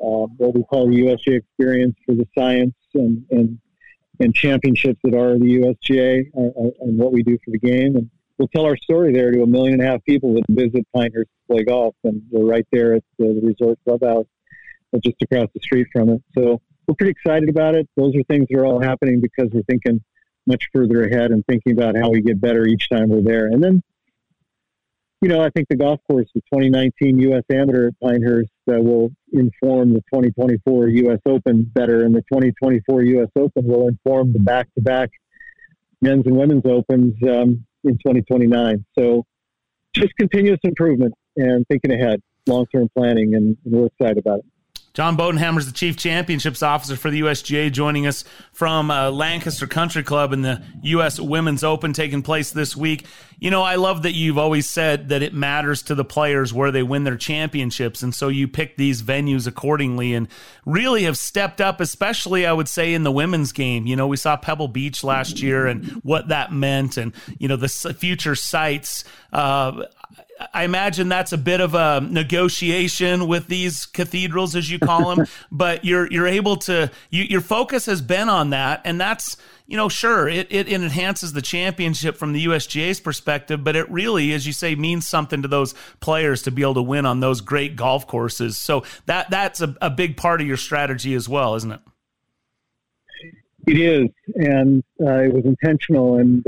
what we call the USGA experience for the science and championships that are the USGA and what we do for the game. And we'll tell our story there to 1.5 million people that visit Pinehurst to play golf. And we're right there at the resort clubhouse, just across the street from it. So we're pretty excited about it. Those are things that are all happening because we're thinking much further ahead and thinking about how we get better each time we're there. And then, I think the golf course, the 2019 U.S. Amateur at Pinehurst, will inform the 2024 U.S. Open better, and the 2024 U.S. Open will inform the back-to-back men's and women's Opens in 2029. So just continuous improvement and thinking ahead, long-term planning, and we're excited about it. John Bodenhammer is the Chief Championships Officer for the USGA, joining us from Lancaster Country Club in the U.S. Women's Open taking place this week. I love that you've always said that it matters to the players where they win their championships, and so you pick these venues accordingly and really have stepped up, especially, I would say, in the women's game. We saw Pebble Beach last year and what that meant, and, the future sites. I imagine that's a bit of a negotiation with these cathedrals, as you call them, but you're able to, your focus has been on that. And that's, sure, it enhances the championship from the USGA's perspective, but it really, as you say, means something to those players to be able to win on those great golf courses. So that's a big part of your strategy as well, isn't it? It is. And it was intentional. And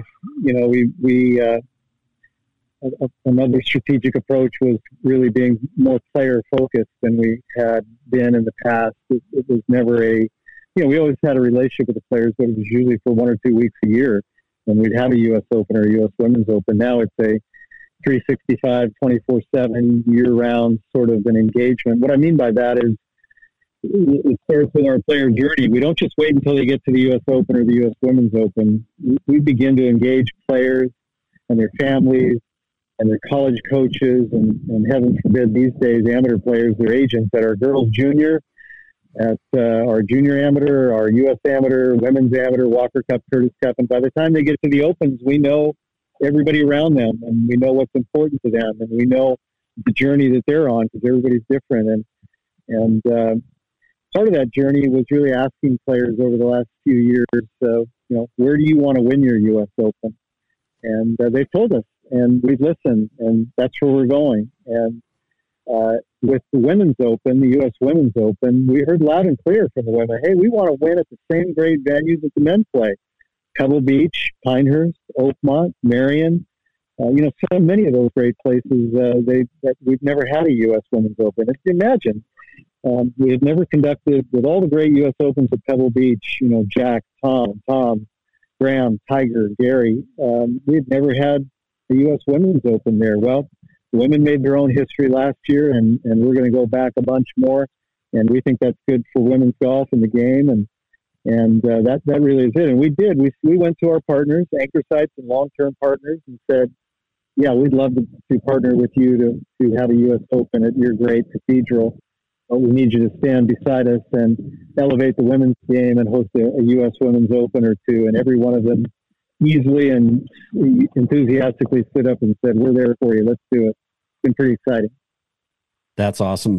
another strategic approach was really being more player focused than we had been in the past. It was never we always had a relationship with the players, but it was usually for 1 or 2 weeks a year. And we'd have a U.S. Open or a U.S. Women's Open. Now it's a 365, 24/7, year-round sort of an engagement. What I mean by that is it starts with our player journey. We don't just wait until they get to the U.S. Open or the U.S. Women's Open. We begin to engage players and their families and their college coaches, and heaven forbid these days, amateur players, their agents at our girls junior, at our junior amateur, our U.S. amateur, women's amateur, Walker Cup, Curtis Cup. And by the time they get to the Opens, we know everybody around them, and we know what's important to them, and we know the journey that they're on, because everybody's different. And part of that journey was really asking players over the last few years, where do you want to win your U.S. Open? And they told us. And we've listened, and that's where we're going. And with the Women's Open, the U.S. Women's Open, we heard loud and clear from the women, hey, we want to win at the same great venues that the men play. Pebble Beach, Pinehurst, Oakmont, Marion, so many of those great places, that we've never had a U.S. Women's Open. If you imagine, we had never conducted, with all the great U.S. Opens at Pebble Beach, Jack, Tom, Graham, Tiger, Gary, we had never had the U.S. Women's Open there. Well, the women made their own history last year, and we're going to go back a bunch more, and we think that's good for women's golf and the game, and that really is it. And we did. We went to our partners, anchor sites and long-term partners, and said, yeah, we'd love to partner with you to have a U.S. Open at your great cathedral, but we need you to stand beside us and elevate the women's game and host a U.S. Women's Open or two. And every one of them easily and enthusiastically stood up and said, we're there for you. Let's do it. It's been pretty exciting. That's awesome.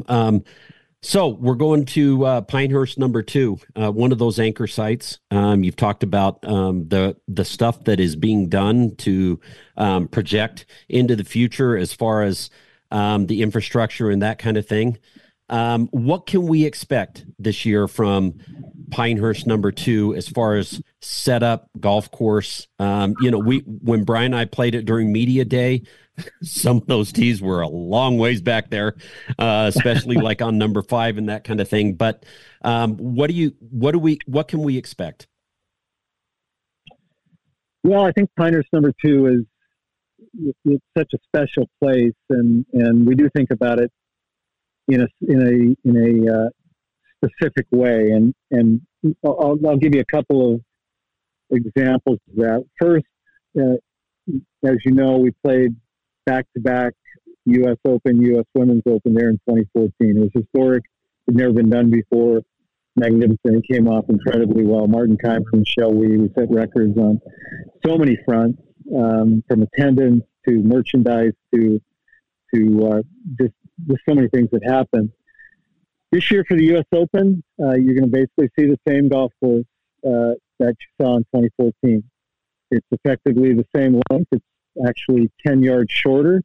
So we're going to Pinehurst number 2, one of those anchor sites. You've talked about the stuff that is being done to project into the future as far as the infrastructure and that kind of thing. What can we expect this year from Pinehurst number 2 as far as setup, golf course? When Brian and I played it during media day, some of those tees were a long ways back there, especially like on number 5 and that kind of thing. But what can we expect? Well, I think Pinehurst number 2 it's such a special place, and we do think about it in a specific way, and I'll give you a couple of examples of that. First, as you know, we played back-to-back U.S. Open, U.S. Women's Open there in 2014. It was historic. It had never been done before. Magnificent. It came off incredibly well. Martin Keimer and Michelle we set records on so many fronts, from attendance to merchandise to just so many things that happened. This year for the U.S. Open, you're going to basically see the same golf course that you saw in 2014. It's effectively the same length. It's actually 10 yards shorter,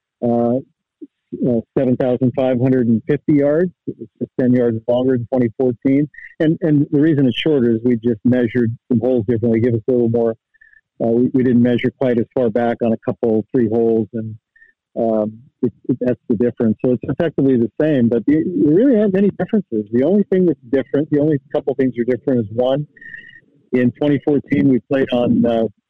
7,550 yards. It's just 10 yards longer than 2014. And the reason it's shorter is we just measured some holes differently, give us a little more. We didn't measure quite as far back on a couple, 3 holes, and that's the difference. So it's effectively the same, but there really aren't many differences. The only thing that's different, the only couple things are different is one, in 2014 we played on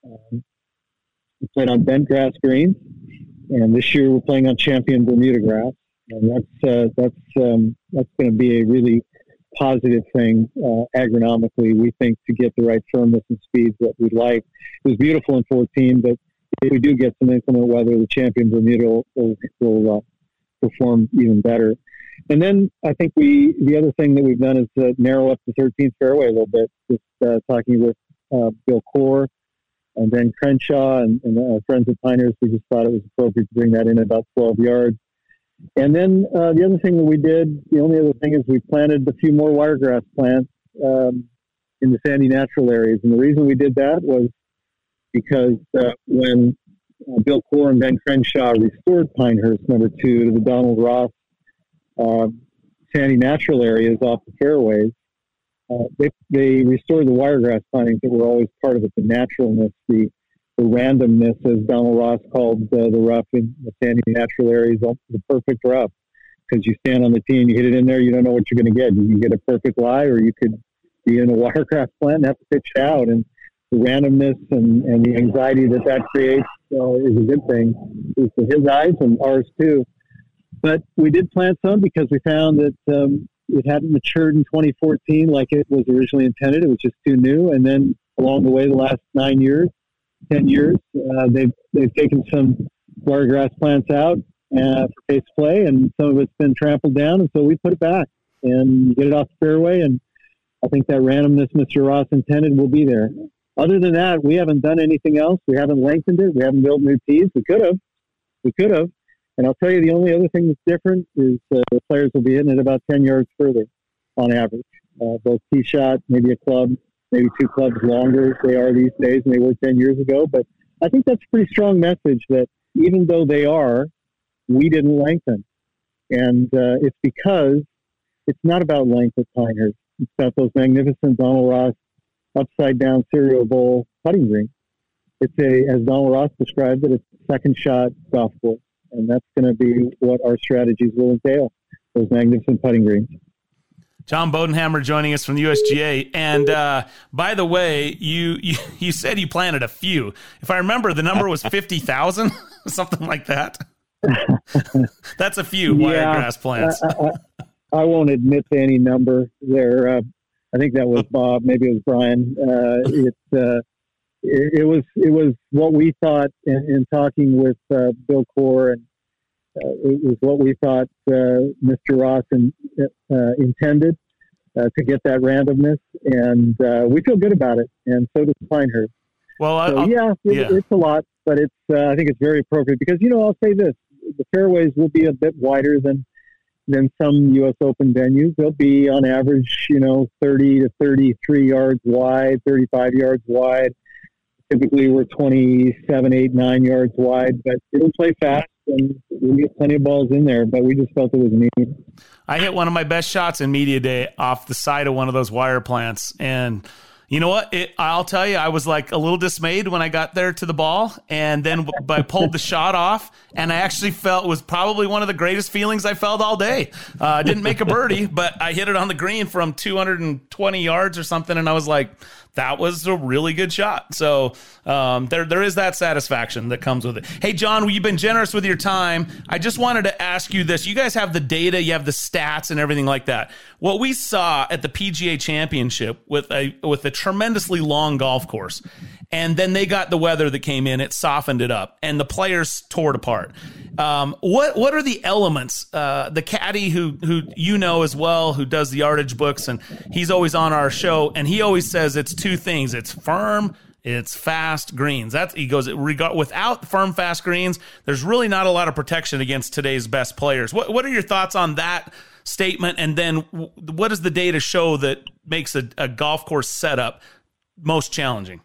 bent grass greens, and this year we're playing on champion Bermuda grass, and that's going to be a really positive thing agronomically. We think to get the right firmness and speeds that we'd like. It was beautiful in 14, but if we do get some inclement weather, the champion Bermuda will perform even better. And then I think the other thing that we've done is narrow up the 13th fairway a little bit. Just talking with Bill Core and Ben Crenshaw and friends at Pinehurst, we just thought it was appropriate to bring that in at about 12 yards. And then the other thing that we did, the only other thing is we planted a few more wiregrass plants in the sandy natural areas. And the reason we did that was because when Bill Core and Ben Crenshaw restored Pinehurst number 2 to the Donald Ross sandy natural areas off the fairways, they restored the wiregrass plantings that were always part of it, the naturalness, the randomness, as Donald Ross called the rough in the sandy natural areas, the perfect rough. Because you stand on the tee and you hit it in there, you don't know what you're going to get. You can get a perfect lie, or you could be in a wiregrass plant and have to pitch it out. And the randomness and the anxiety that creates is a good thing, at least in his eyes and ours too. But we did plant some because we found that it hadn't matured in 2014 like it was originally intended. It was just too new. And then along the way, the last 10 years, they've taken some wiregrass plants out for pace play, and some of it's been trampled down. And so we put it back and get it off the fairway. And I think that randomness Mr. Ross intended will be there. Other than that, we haven't done anything else. We haven't lengthened it. We haven't built new tees. We could have. And I'll tell you, the only other thing that's different is the players will be hitting it about 10 yards further on average. Both tee shot, maybe a club, maybe 2 clubs longer they are these days than they were 10 years ago. But I think that's a pretty strong message that even though they are, we didn't lengthen. And it's because it's not about length at Pinehurst. It's about those magnificent Donald Ross upside-down serial bowl putting green. It's as Donald Ross described it, it's a second shot golf course. And that's going to be what our strategies will entail, those magnificent putting greens. John Bodenhammer joining us from the USGA. And by the way, you said you planted a few. If I remember, the number was 50,000, something like that. That's a few wiregrass plants. I won't admit to any number there. I think that was Bob. Maybe it was Brian. It was what we thought in talking with Bill Core, and it was what we thought Mr. Ross intended to get that randomness, and we feel good about it, and so does Pinehurst. Well, it's a lot, but it's I think it's very appropriate because I'll say this: the fairways will be a bit wider than some U.S. Open venues. They'll be on average 30 to 33 yards wide, 35 yards wide. Typically, we're 27, 8, 9 yards wide, but it'll play fast, and we'll get plenty of balls in there, but we just felt it was neat. I hit one of my best shots in media day off the side of one of those wire plants, and you know what? I'll tell you, I was like a little dismayed when I got there to the ball, and then I pulled the shot off, and I actually felt it was probably one of the greatest feelings I felt all day. I didn't make a birdie, but I hit it on the green from 220 yards or something, and I was like, that was a really good shot. So there is that satisfaction that comes with it. Hey, John, you've been generous with your time. I just wanted to ask you this. You guys have the data, you have the stats and everything like that. What we saw at the PGA Championship with a tremendously long golf course, and then they got the weather that came in, it softened it up, and the players tore it apart. What are the elements? The caddy who as well, who does the yardage books, and he's always on our show, and he always says it's 2 things. It's firm, It's fast greens. He goes, without firm, fast greens, there's really not a lot of protection against today's best players. What are your thoughts on that statement? And then what does the data show that makes a golf course setup most challenging?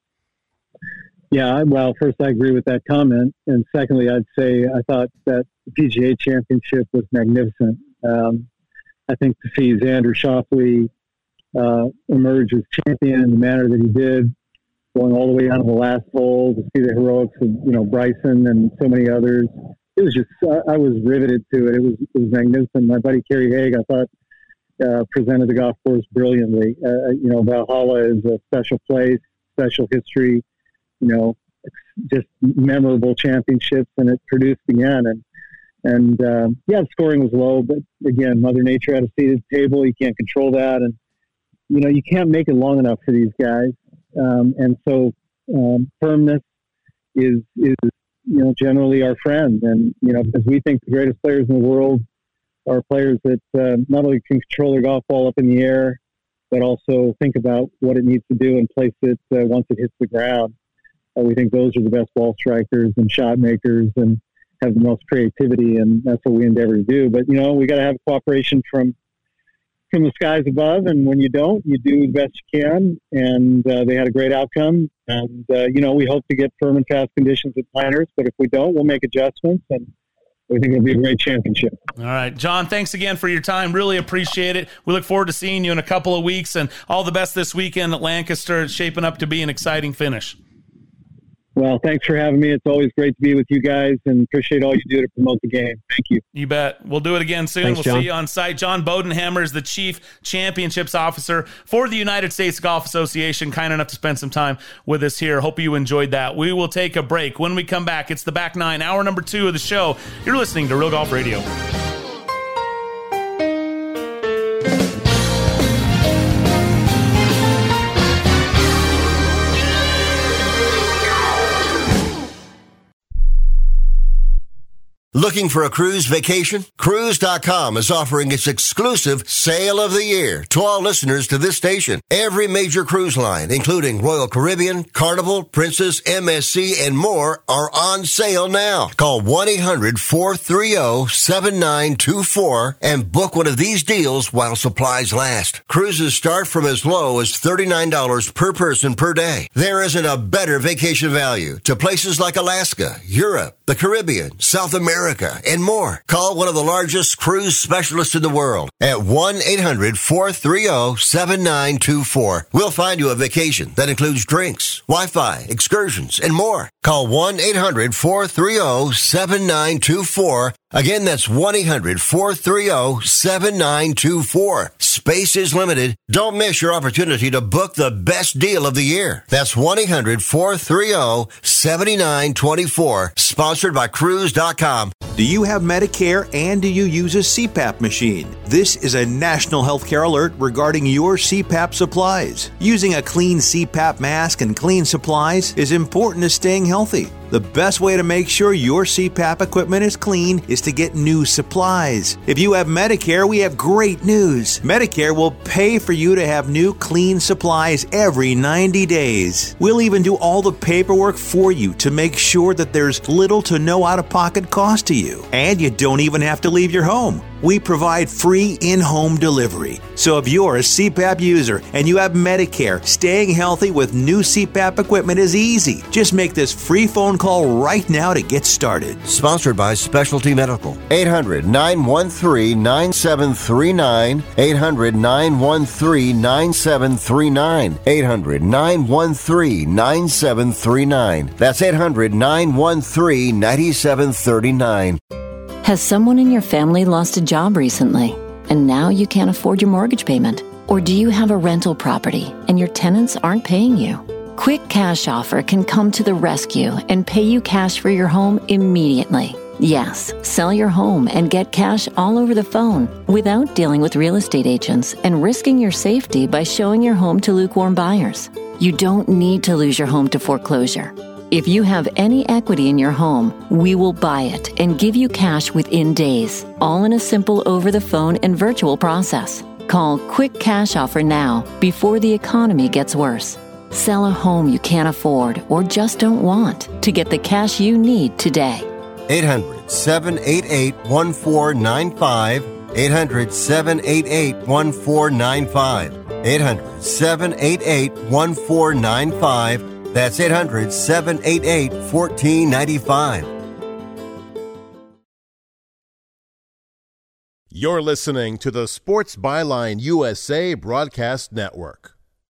Yeah, well, first, I agree with that comment. And secondly, I'd say I thought that the PGA Championship was magnificent. I think to see Xander Schauffele emerge as champion in the manner that he did, going all the way down to the last hole, to see the heroics of, Bryson and so many others. It was just, I was riveted to it. It was magnificent. My buddy Kerry Haig, I thought, presented the golf course brilliantly. Valhalla is a special place, special history, just memorable championships, and it produced again. And the scoring was low, but again, Mother Nature had a seated table. You can't control that. And, you can't make it long enough for these guys. And so firmness is generally our friend. And, because we think the greatest players in the world are players that not only can control their golf ball up in the air, but also think about what it needs to do and place it once it hits the ground. We think those are the best ball strikers and shot makers and have the most creativity, and that's what we endeavor to do. But, we got to have cooperation from the skies above, and when you don't, you do the best you can, and they had a great outcome. And, we hope to get firm and fast conditions at Planters, but if we don't, we'll make adjustments, and we think it'll be a great championship. All right, John, thanks again for your time. Really appreciate it. We look forward to seeing you in a couple of weeks, and all the best this weekend at Lancaster. It's shaping up to be an exciting finish. Well, thanks for having me. It's always great to be with you guys, and appreciate all you do to promote the game. Thank you. You bet. We'll do it again soon. Thanks, we'll John. see you on site. John Bodenhammer is the Chief Championships Officer for the United States Golf Association. Kind enough to spend some time with us here. Hope you enjoyed that. We will take a break. When we come back, it's the Back Nine, hour number 2 of the show. You're listening to Real Golf Radio. Looking for a cruise vacation? Cruise.com is offering its exclusive Sale of the Year to all listeners to this station. Every major cruise line, including Royal Caribbean, Carnival, Princess, MSC, and more, are on sale now. Call 1-800-430-7924 and book one of these deals while supplies last. Cruises start from as low as $39 per person per day. There isn't a better vacation value to places like Alaska, Europe, the Caribbean, South America, and more. Call one of the largest cruise specialists in the world at 1-800-430-7924. We'll find you a vacation that includes drinks, Wi-Fi, excursions, and more. Call 1-800-430-7924. Again, that's 1-800-430-7924. Space is limited. Don't miss your opportunity to book the best deal of the year. That's 1-800-430-7924. Sponsored by Cruise.com. Do you have Medicare and do you use a CPAP machine? This is a national healthcare alert regarding your CPAP supplies. Using a clean CPAP mask and clean supplies is important to staying healthy. The best way to make sure your CPAP equipment is clean is to get new supplies. If you have Medicare, we have great news. Medicare will pay for you to have new clean supplies every 90 days. We'll even do all the paperwork for you to make sure that there's little to no out-of-pocket cost to you. And you don't even have to leave your home. We provide free in-home delivery. So if you're a CPAP user and you have Medicare, staying healthy with new CPAP equipment is easy. Just make this free phone call right now to get started. Sponsored by Specialty Medical. 800-913-9739. 800-913-9739. 800-913-9739. That's 800-913-9739. Has someone in your family lost a job recently, and now you can't afford your mortgage payment? Or do you have a rental property and your tenants aren't paying you? Quick Cash Offer can come to the rescue and pay you cash for your home immediately. Yes, sell your home and get cash all over the phone without dealing with real estate agents and risking your safety by showing your home to lukewarm buyers. You don't need to lose your home to foreclosure. If you have any equity in your home, we will buy it and give you cash within days, all in a simple over-the-phone and virtual process. Call Quick Cash Offer now before the economy gets worse. Sell a home you can't afford or just don't want to get the cash you need today. 800-788-1495. 800-788-1495. 800-788-1495. That's 800-788-1495. You're listening to the Sports Byline USA Broadcast Network.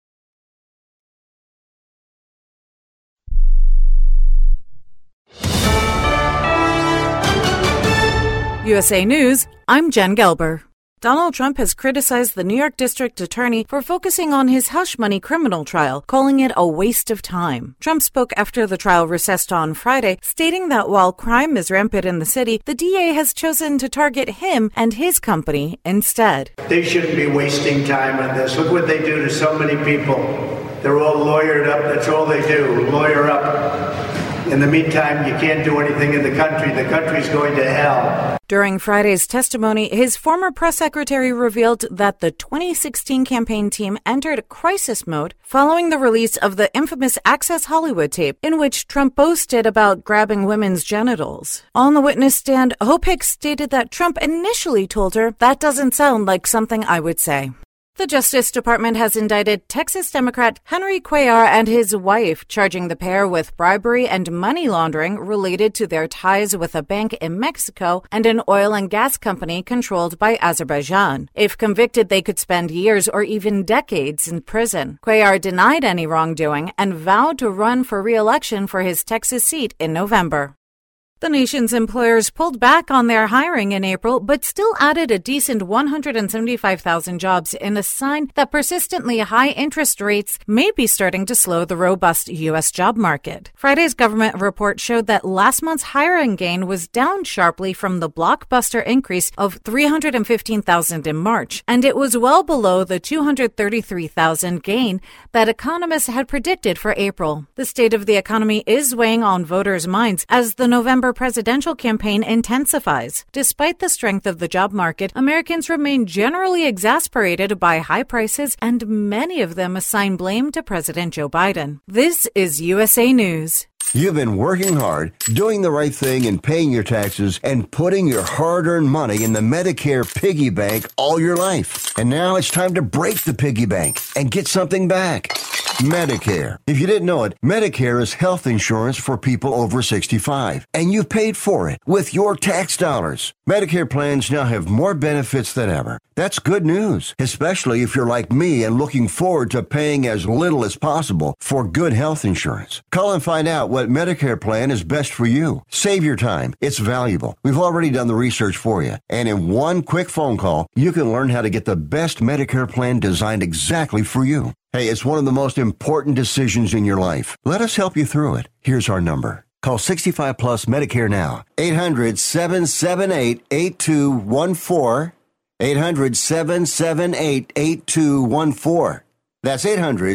USA News, I'm Jen Gelber. Donald Trump has criticized the New York District Attorney for focusing on his hush money criminal trial, calling it a waste of time. Trump spoke after the trial recessed on Friday, stating that while crime is rampant in the city, the DA has chosen to target him and his company instead. They shouldn't be wasting time on this. Look what they do to so many people. They're all lawyered up. That's all they do, lawyer up. In the meantime, you can't do anything in the country. The country's going to hell. During Friday's testimony, his former press secretary revealed that the 2016 campaign team entered crisis mode following the release of the infamous Access Hollywood tape, in which Trump boasted about grabbing women's genitals. On the witness stand, Hope Hicks stated that Trump initially told her, "That doesn't sound like something I would say." The Justice Department has indicted Texas Democrat Henry Cuellar and his wife, charging the pair with bribery and money laundering related to their ties with a bank in Mexico and an oil and gas company controlled by Azerbaijan. If convicted, they could spend years or even decades in prison. Cuellar denied any wrongdoing and vowed to run for re-election for his Texas seat in November. The nation's employers pulled back on their hiring in April, but still added a decent 175,000 jobs in a sign that persistently high interest rates may be starting to slow the robust U.S. job market. Friday's government report showed that last month's hiring gain was down sharply from the blockbuster increase of 315,000 in March, and it was well below the 233,000 gain that economists had predicted for April. The state of the economy is weighing on voters' minds as the November presidential campaign intensifies. Despite the strength of the job market, Americans remain generally exasperated by high prices, and many of them assign blame to President Joe Biden. This is USA News. You've been working hard, doing the right thing and paying your taxes and putting your hard-earned money in the Medicare piggy bank all your life. And now it's time to break the piggy bank and get something back. Medicare. If you didn't know it, Medicare is health insurance for people over 65, and you paid for it with your tax dollars. Medicare plans now have more benefits than ever. That's good news, especially if you're like me and looking forward to paying as little as possible for good health insurance. Call and find out what Medicare plan is best for you. Save your time. It's valuable. We've already done the research for you, and in one quick phone call, you can learn how to get the best Medicare plan designed exactly for you. Hey, it's one of the most important decisions in your life. Let us help you through it. Here's our number. Call 65 Plus Medicare now. 800-778-8214. 800-778-8214. That's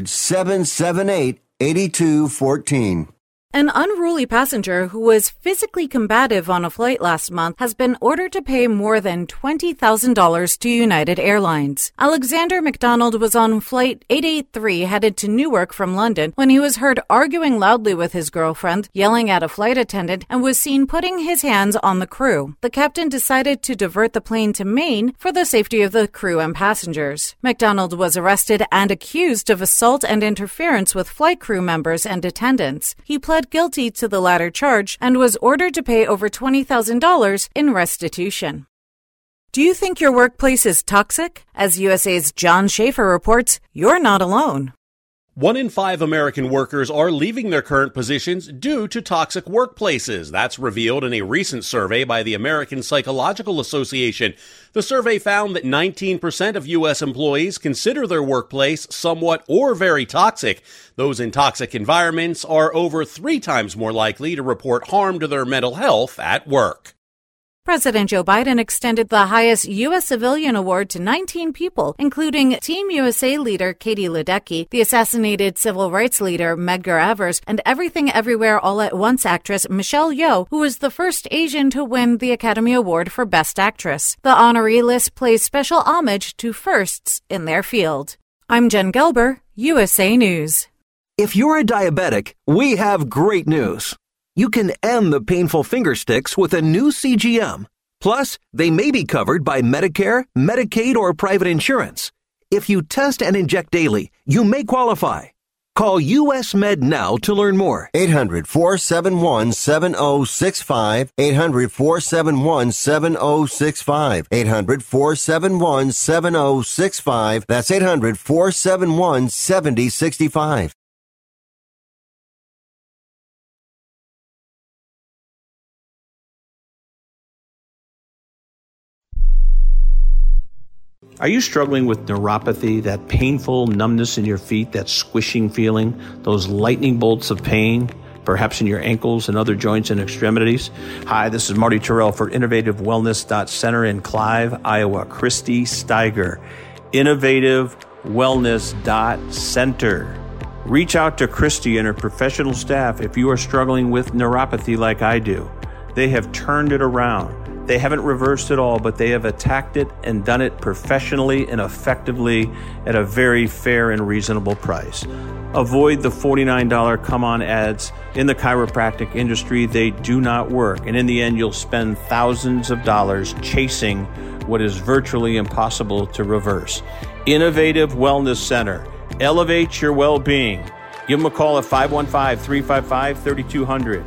800-778-8214. An unruly passenger who was physically combative on a flight last month has been ordered to pay more than $20,000 to United Airlines. Alexander McDonald was on Flight 883 headed to Newark from London when he was heard arguing loudly with his girlfriend, yelling at a flight attendant, and was seen putting his hands on the crew. The captain decided to divert the plane to Maine for the safety of the crew and passengers. McDonald was arrested and accused of assault and interference with flight crew members and attendants. He pled guilty to the latter charge and was ordered to pay over $20,000 in restitution. Do you think your workplace is toxic? As USA's John Schaefer reports, you're not alone. 1 in 5 American workers are leaving their current positions due to toxic workplaces. That's revealed in a recent survey by the American Psychological Association. The survey found that 19% of U.S. employees consider their workplace somewhat or very toxic. Those in toxic environments are over 3 times more likely to report harm to their mental health at work. President Joe Biden extended the highest U.S. civilian award to 19 people, including Team USA leader Katie Ledecky, the assassinated civil rights leader Medgar Evers, and Everything Everywhere All at Once actress Michelle Yeoh, who was the first Asian to win the Academy Award for Best Actress. The honoree list pays special homage to firsts in their field. I'm Jen Gelber, USA News. If you're a diabetic, we have great news. You can end the painful finger sticks with a new CGM. Plus, they may be covered by Medicare, Medicaid, or private insurance. If you test and inject daily, you may qualify. Call US Med now to learn more. 800-471-7065. 800-471-7065. 800-471-7065. That's 800-471-7065. Are you struggling with neuropathy, that painful numbness in your feet, that squishing feeling, those lightning bolts of pain, perhaps in your ankles and other joints and extremities? Hi, this is Marty Terrell for InnovativeWellness.Center in Clive, Iowa. Christy Steiger, InnovativeWellness.Center. Reach out to Christy and her professional staff if you are struggling with neuropathy like I do. They have turned it around. They haven't reversed it all, but they have attacked it and done it professionally and effectively at a very fair and reasonable price. Avoid the $49 come-on ads in the chiropractic industry. They do not work. And in the end, you'll spend thousands of dollars chasing what is virtually impossible to reverse. Innovative Wellness Center. Elevate your well-being. Give them a call at 515-355-3200.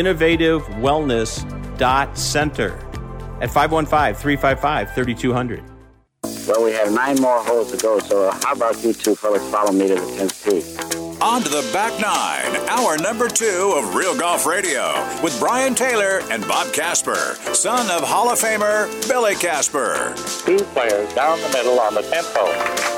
InnovativeWellness.Center. At 515-355-3200. Well, we have 9 more holes to go, so how about you two fellas follow me to the 10th tee? On to the back nine, hour number 2 of Real Golf Radio with Brian Taylor and Bob Casper, son of Hall of Famer Billy Casper. 2 players down the middle on the 10th hole.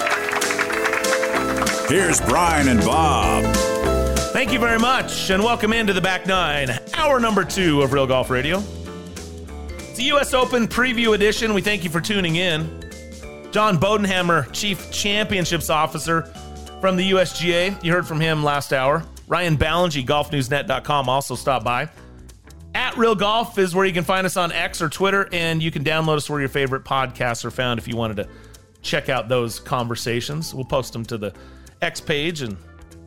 Here's Brian and Bob. Thank you very much, and welcome into the back nine, hour number 2 of Real Golf Radio. The U.S. Open Preview Edition. We thank you for tuning in. John Bodenhammer, Chief Championships Officer from the USGA. You heard from him last hour. Ryan Ballingy, golfnewsnet.com, also stopped by. At Real Golf is where you can find us on X or Twitter, and you can download us where your favorite podcasts are found if you wanted to check out those conversations. We'll post them to the X page and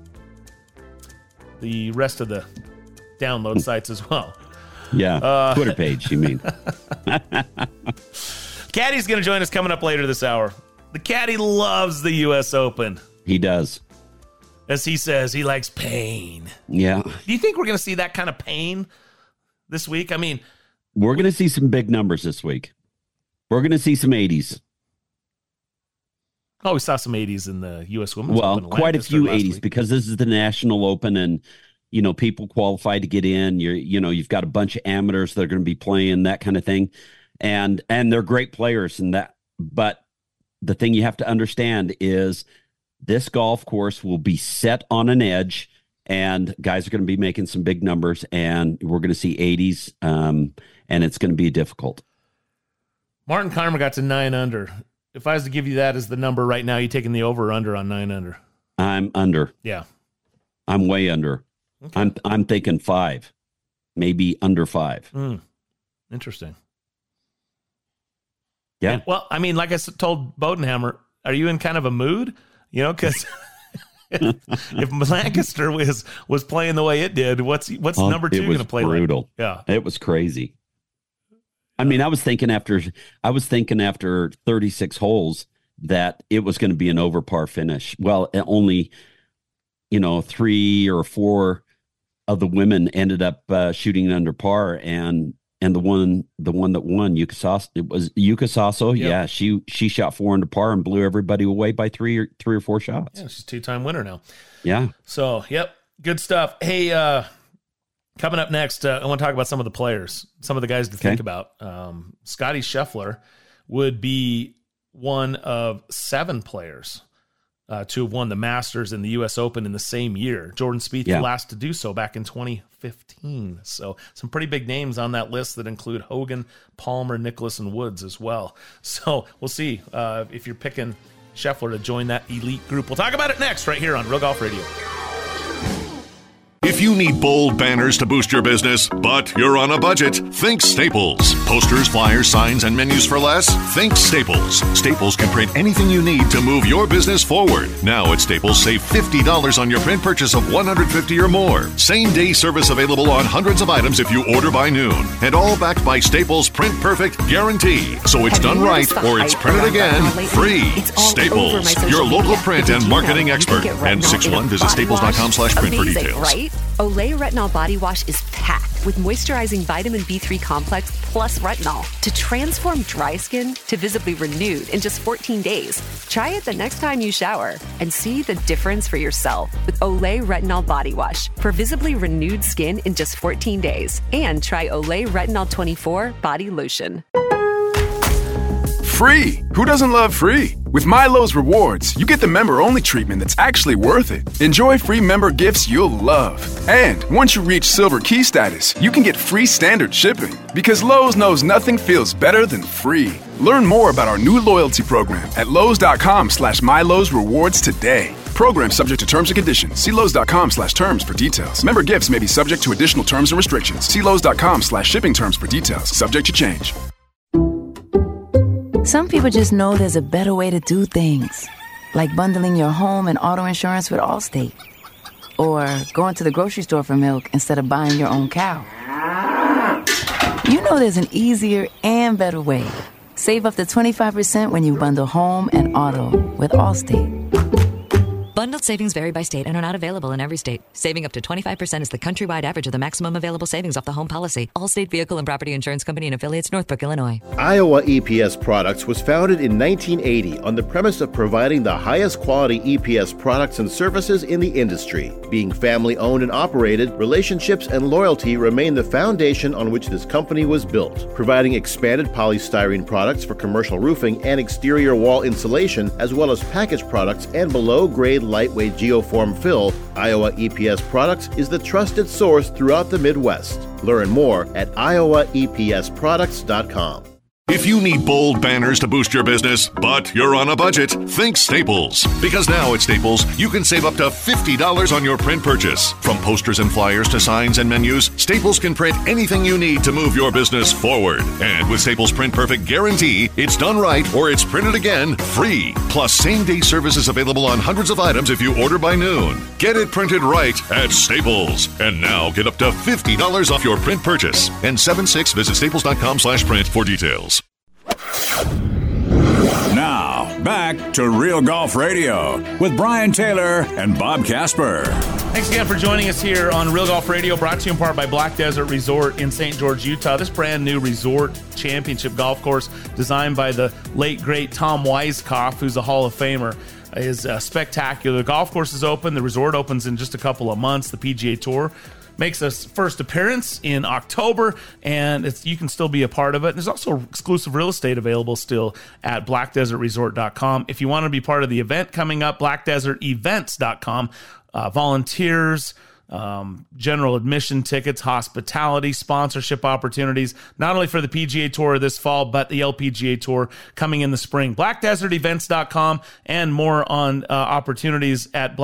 the rest of the download sites as well. Yeah, Twitter page, you mean. Caddy's going to join us coming up later this hour. The Caddy loves the U.S. Open. He does. As he says, he likes pain. Yeah. Do you think we're going to see that kind of pain this week? I mean, we're going to see some big numbers this week. We're going to see some 80s. Oh, we saw some 80s in the U.S. Women's Open. Well, quite a few 80s week. because this is the National Open and people qualify to get in. You've got a bunch of amateurs that are going to be playing, that kind of thing. And they're great players and that. But the thing you have to understand is this golf course will be set on an edge and guys are going to be making some big numbers and we're going to see 80s and it's going to be difficult. Martin Kaymer got to 9 under. If I was to give you that as the number right now, you taking the over or under on 9 under? I'm under. Yeah. I'm way under. Okay. I'm thinking 5, maybe under 5. Interesting. Yeah. And, well, I mean, like I told Bodenhammer, are you in kind of a mood? Because if Lancaster was playing the way it did, what's number 2 going to play? Brutal. Like? Yeah, it was crazy. I mean, I was thinking after 36 holes that it was going to be an over par finish. Well, only 3 or 4 of the women ended up shooting under par, and the one that won, Yuka Saso, it was Yuka Saso. Yep. Yeah, she shot 4 under par and blew everybody away by 3 or 4 shots. Yeah, she's a 2-time winner now. Yeah. So, yep, good stuff. Hey, coming up next, I want to talk about some of the players, some of the guys to think about. Scottie Scheffler would be one of 7 players to have won the Masters and the U.S. Open in the same year. Jordan Spieth, the last to do so back in 2015. So some pretty big names on that list that include Hogan, Palmer, Nicklaus, and Woods as well. So we'll see if you're picking Scheffler to join that elite group. We'll talk about it next right here on Real Golf Radio. If you need bold banners to boost your business, but you're on a budget, think Staples. Posters, flyers, signs, and menus for less? Think Staples. Staples can print anything you need to move your business forward. Now at Staples, save $50 on your print purchase of $150 or more. Same-day service available on hundreds of items if you order by noon. And all backed by Staples' Print Perfect guarantee. So it's done right or it's printed again free. Staples, your local print and marketing expert. And 6-1, visit staples.com/print for details. Right? Olay Retinol Body Wash is packed with moisturizing vitamin B3 complex plus retinol to transform dry skin to visibly renewed in just 14 days. Try it the next time you shower and see the difference for yourself with Olay Retinol Body Wash for visibly renewed skin in just 14 days. And try Olay Retinol 24 Body Lotion. Free! Who doesn't love free? With MyLowe's Rewards, you get the member-only treatment that's actually worth it. Enjoy free member gifts you'll love. And once you reach Silver Key status, you can get free standard shipping. Because Lowe's knows nothing feels better than free. Learn more about our new loyalty program at Lowe's.com/MyLowe's Rewards today. Program subject to terms and conditions. See Lowe's.com/terms for details. Member gifts may be subject to additional terms and restrictions. See Lowe's.com/shipping terms for details. Subject to change. Some people just know there's a better way to do things, like bundling your home and auto insurance with Allstate, or going to the grocery store for milk instead of buying your own cow. You know there's an easier and better way. Save up to 25% when you bundle home and auto with Allstate. Bundled savings vary by state and are not available in every state. Saving up to 25% is the countrywide average of the maximum available savings off the home policy. Allstate Vehicle and Property Insurance Company and affiliates, Northbrook, Illinois. Iowa EPS Products was founded in 1980 on the premise of providing the highest quality EPS products and services in the industry. Being family owned and operated, relationships and loyalty remain the foundation on which this company was built. Providing expanded polystyrene products for commercial roofing and exterior wall insulation, as well as packaged products and below-grade lightweight geoform fill, Iowa EPS Products is the trusted source throughout the Midwest. Learn more at iowaepsproducts.com. If you need bold banners to boost your business, but you're on a budget, think Staples. Because now at Staples, you can save up to $50 on your print purchase. From posters and flyers to signs and menus, Staples can print anything you need to move your business forward. And with Staples' Print Perfect guarantee, it's done right or it's printed again free. Plus, same-day service is available on hundreds of items if you order by noon. Get it printed right at Staples. And now get up to $50 off your print purchase. And 7/6, visit staples.com/print for details. Now, back to Real Golf Radio with Brian Taylor and Bob Casper. Thanks again for joining us here on Real Golf Radio, brought to you in part by Black Desert Resort in St. George, Utah. This brand new resort championship golf course designed by the late, great Tom Weiskopf, who's a Hall of Famer, is spectacular. The golf course is open. The resort opens in just a couple of months. The PGA Tour makes its first appearance in October, and you can still be a part of it. There's also exclusive real estate available still at blackdesertresort.com. If you want to be part of the event coming up, blackdesertevents.com. Volunteers, general admission tickets, hospitality, sponsorship opportunities, not only for the PGA Tour this fall, but the LPGA Tour coming in the spring. blackdesertevents.com, and more on opportunities at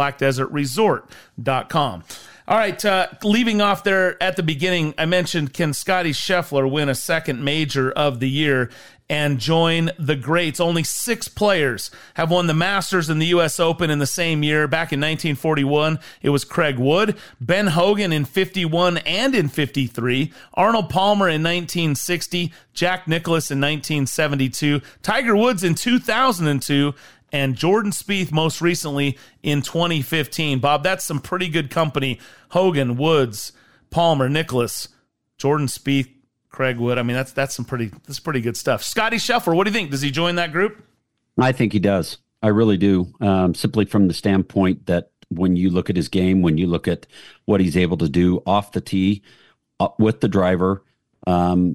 blackdesertresort.com. All right, leaving off there at the beginning, I mentioned, can Scottie Scheffler win a second major of the year and join the greats? Only 6 players have won the Masters and the U.S. Open in the same year. Back in 1941, it was Craig Wood, Ben Hogan in 51 and in 53, Arnold Palmer in 1960, Jack Nicklaus in 1972, Tiger Woods in 2002, and Jordan Spieth most recently in 2015. Bob, that's some pretty good company. Hogan, Woods, Palmer, Nicklaus, Jordan Spieth, Craig Wood. I mean, that's pretty good stuff. Scottie Scheffler, what do you think? Does he join that group? I think he does. I really do. Simply from the standpoint that when you look at his game, when you look at what he's able to do off the tee, with the driver, the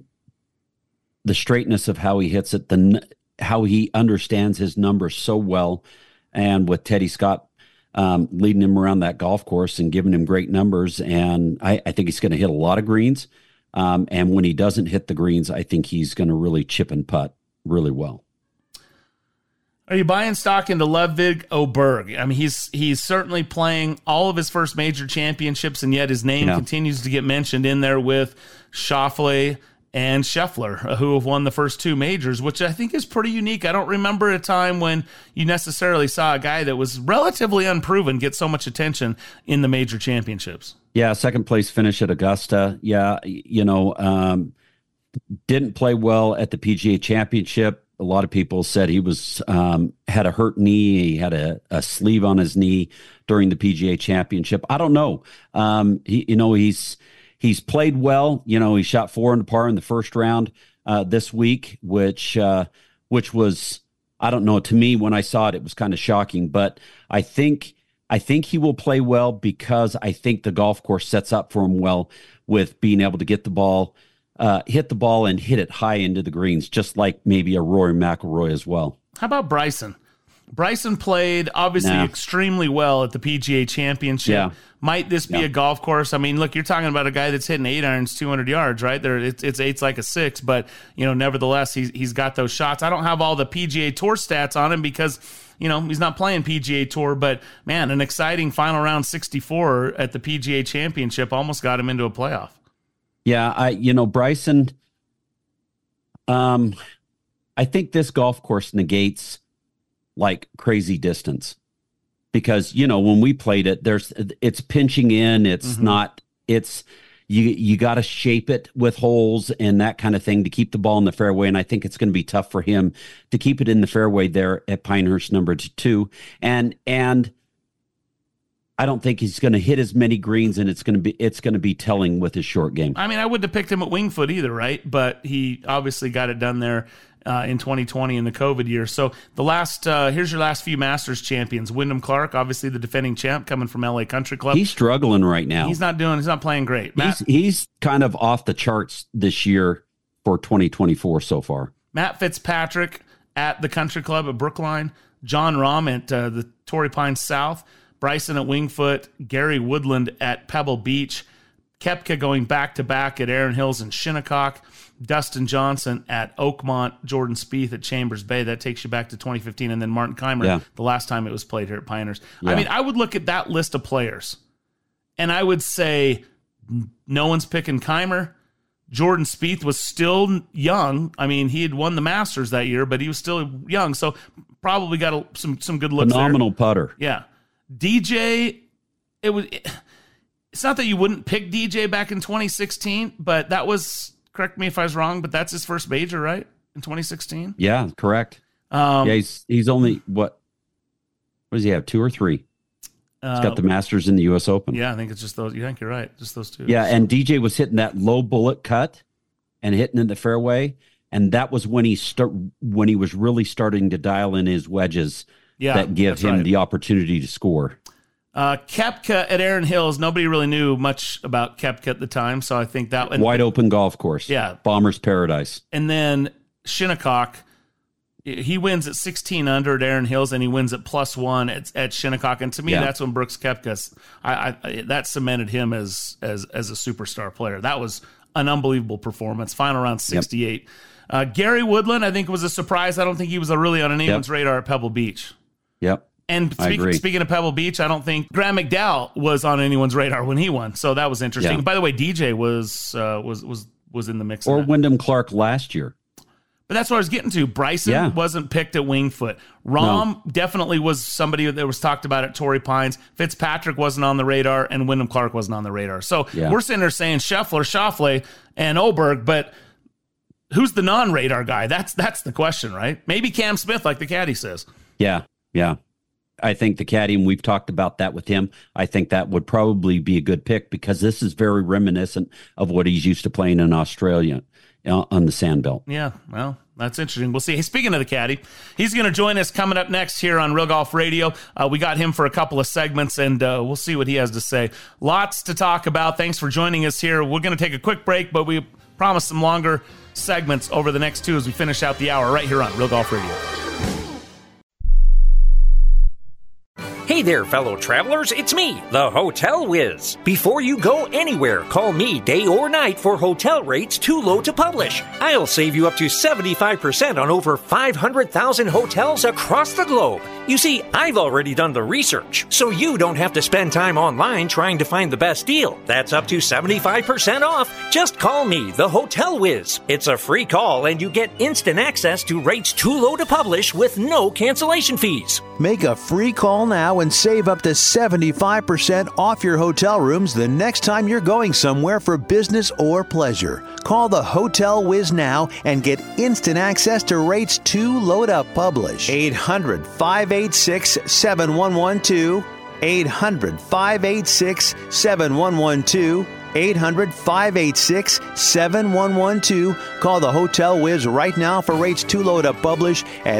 straightness of how he hits it, how he understands his numbers so well, and with Teddy Scott leading him around that golf course and giving him great numbers. And I think he's going to hit a lot of greens. And when he doesn't hit the greens, I think he's going to really chip and putt really well. Are you buying stock into Ludvig Åberg? I mean, he's certainly playing all of his first major championships, and yet his name continues to get mentioned in there with Schauffele and Scheffler, who have won the first two majors, which I think is pretty unique. I don't remember a time when you necessarily saw a guy that was relatively unproven get so much attention in the major championships. Yeah, second place finish at Augusta. Yeah, didn't play well at the PGA Championship. A lot of people said he was had a hurt knee. He had a sleeve on his knee during the PGA Championship. I don't know. He's played well. He shot 4 under par in the first round this week, which was, I don't know. To me, when I saw it, it was kind of shocking. But I think he will play well because I think the golf course sets up for him well with being able to get the ball. Hit the ball and hit it high into the greens, just like maybe a Rory McIlroy as well. How about Bryson? Bryson played obviously extremely well at the PGA Championship. Yeah. Might this be a golf course? I mean, look, you're talking about a guy that's hitting 8 irons, 200 yards, right? It's 8's like a 6, but nevertheless, he's got those shots. I don't have all the PGA Tour stats on him because he's not playing PGA Tour, but man, an exciting final round 64 at the PGA Championship almost got him into a playoff. Yeah, Bryson, I think this golf course negates like crazy distance because, when we played it, it's pinching in. It's not, you got to shape it with holes and that kind of thing to keep the ball in the fairway. And I think it's going to be tough for him to keep it in the fairway there at Pinehurst number 2. And I don't think he's going to hit as many greens, and it's going to be telling with his short game. I mean, I wouldn't have picked him at Winged Foot either, right? But he obviously got it done there in 2020 in the COVID year. So the last here's your last few Masters champions. Wyndham Clark, obviously the defending champ, coming from LA Country Club. He's struggling right now. He's not playing great. He's kind of off the charts this year for 2024 so far. Matt Fitzpatrick at the Country Club at Brookline. John Rahm at the Torrey Pines South. Bryson at Winged Foot, Gary Woodland at Pebble Beach, Koepka going back-to-back at Erin Hills and Shinnecock, Dustin Johnson at Oakmont, Jordan Spieth at Chambers Bay. That takes you back to 2015, and then Martin Keimer, the last time it was played here at Pinehurst. Yeah. I mean, I would look at that list of players, and I would say no one's picking Keimer. Jordan Spieth was still young. I mean, he had won the Masters that year, but he was still young, so probably got some good looks. Phenomenal putter. Yeah. DJ, it's not that you wouldn't pick DJ back in 2016, but that was, correct me if I was wrong, but that's his first major, right? In 2016? Yeah, correct. He's only, what does he have, 2 or 3? He's got the Masters in the U.S. Open. Yeah, I think it's just those. You think you're right, just those 2. Yeah, and DJ was hitting that low bullet cut and hitting in the fairway, and that was when he was really starting to dial in his wedges. Yeah, that give him the opportunity to score. Koepka at Erin Hills. Nobody really knew much about Koepka at the time, so I think that wide open golf course. Yeah, Bomber's Paradise. And then Shinnecock, he wins at 16 under at Erin Hills, and he wins at +1 at Shinnecock. And to me, that's when Brooks Koepka, that cemented him as a superstar player. That was an unbelievable performance. Final round 68. Yep. Gary Woodland, I think, was a surprise. I don't think he was really on anyone's radar at Pebble Beach. Yep. And speaking of Pebble Beach, I don't think Graham McDowell was on anyone's radar when he won. So that was interesting. Yeah. By the way, DJ was in the mix. Or Wyndham Clark last year. But that's what I was getting to. Bryson wasn't picked at Winged Foot. Rahm definitely was somebody that was talked about at Torrey Pines. Fitzpatrick wasn't on the radar, and Wyndham Clark wasn't on the radar. So we're sitting there saying Schauffele, and Åberg, but who's the non-radar guy? That's the question, right? Maybe Cam Smith, like the caddy says. Yeah. I think the caddy, and we've talked about that with him, I think that would probably be a good pick because this is very reminiscent of what he's used to playing in Australia on the Sandbelt. Yeah, well, that's interesting. We'll see. Hey, speaking of the caddy, he's going to join us coming up next here on Real Golf Radio. We got him for a couple of segments, and we'll see what he has to say. Lots to talk about. Thanks for joining us here. We're going to take a quick break, but we promise some longer segments over the next 2 as we finish out the hour right here on Real Golf Radio. Hey there, fellow travelers, it's me, the Hotel Whiz. Before you go anywhere, call me day or night for hotel rates too low to publish. I'll save you up to 75% on over 500,000 hotels across the globe. You see, I've already done the research, so you don't have to spend time online trying to find the best deal. That's up to 75% off. Just call me, the Hotel Whiz. It's a free call, and you get instant access to rates too low to publish with no cancellation fees. Make a free call now and save up to 75% off your hotel rooms the next time you're going somewhere for business or pleasure. Call the Hotel Whiz now and get instant access to rates too low to publish. 800-586-7112. 800-586-7112. 800-586-7112. Call the Hotel Whiz right now for rates too low to publish at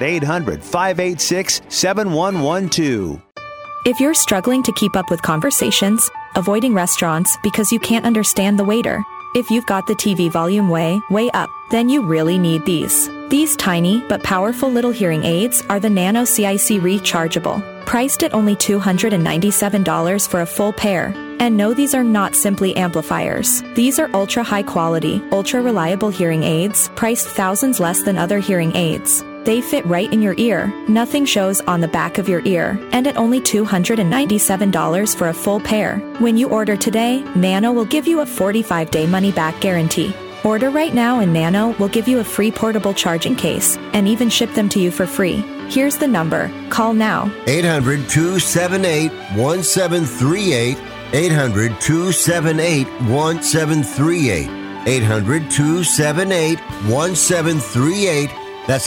800-586-7112. If you're struggling to keep up with conversations, avoiding restaurants because you can't understand the waiter, if you've got the TV volume way up, then you really need these. These tiny but powerful little hearing aids are the Nano CIC Rechargeable, priced at only $297 for a full pair. And no, these are not simply amplifiers. These are ultra high quality, ultra reliable hearing aids, priced thousands less than other hearing aids. They fit right in your ear, nothing shows on the back of your ear, and at only $297 for a full pair. When you order today, Nano will give you a 45-day money-back guarantee. Order right now and Nano will give you a free portable charging case and even ship them to you for free. Here's the number. Call now. 800-278-1738. 800-278-1738. 800-278-1738. That's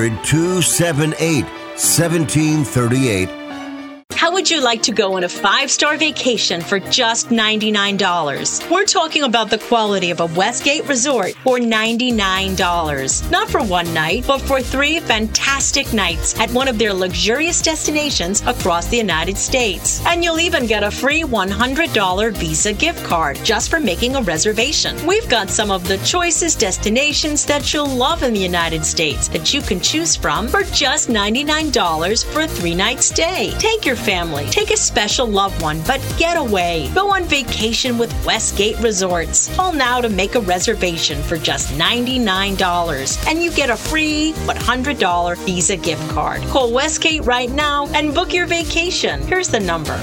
800-278-1738. How would you like to go on a 5-star vacation for just $99? We're talking about the quality of a Westgate resort for $99. Not for one night, but for 3 fantastic nights at one of their luxurious destinations across the United States. And you'll even get a free $100 Visa gift card just for making a reservation. We've got some of the choicest destinations that you'll love in the United States that you can choose from for just $99 for a 3-night stay. Take your family, take a special loved one, but get away. Go on vacation with Westgate Resorts. Call now to make a reservation for just $99, and you get a free $100 Visa gift card. Call Westgate right now and book your vacation. Here's the number.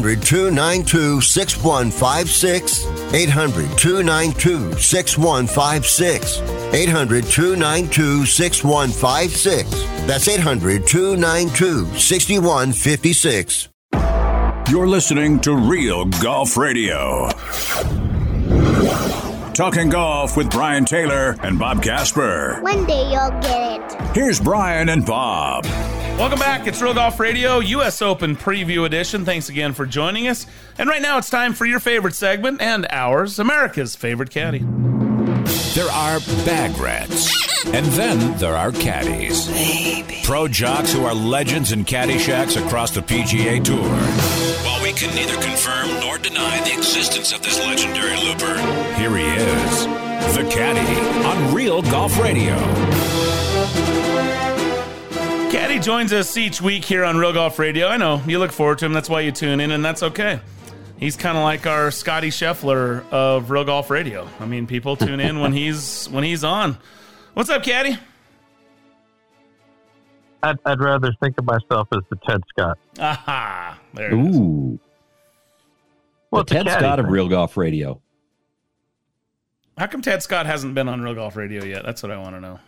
800-292-6156. 800-292-6156. 800-292-6156. That's 800-292-6156. You're listening to Real Golf Radio. Talking golf with Brian Taylor and Bob Casper. One day you'll get it. Here's Brian and Bob. Welcome back. It's Real Golf Radio, U.S. Open Preview Edition. Thanks again for joining us. And right now it's time for your favorite segment and ours, America's Favorite Caddy. There are bag rats, and then there are caddies. Baby. Pro jocks who are legends in caddy shacks across the PGA Tour. While we can neither confirm nor deny the existence of this legendary looper, here he is, the Caddy, on Real Golf Radio. Caddy joins us each week here on Real Golf Radio. I know, you look forward to him, that's why you tune in, and that's okay. He's kind of like our Scotty Scheffler of Real Golf Radio. I mean, people tune in when he's on. What's up, Caddy? I'd rather think of myself as the Ted Scott. Aha, there it is. Ooh. Well, the Ted Scott of Real Golf Radio. How come Ted Scott hasn't been on Real Golf Radio yet? That's what I want to know.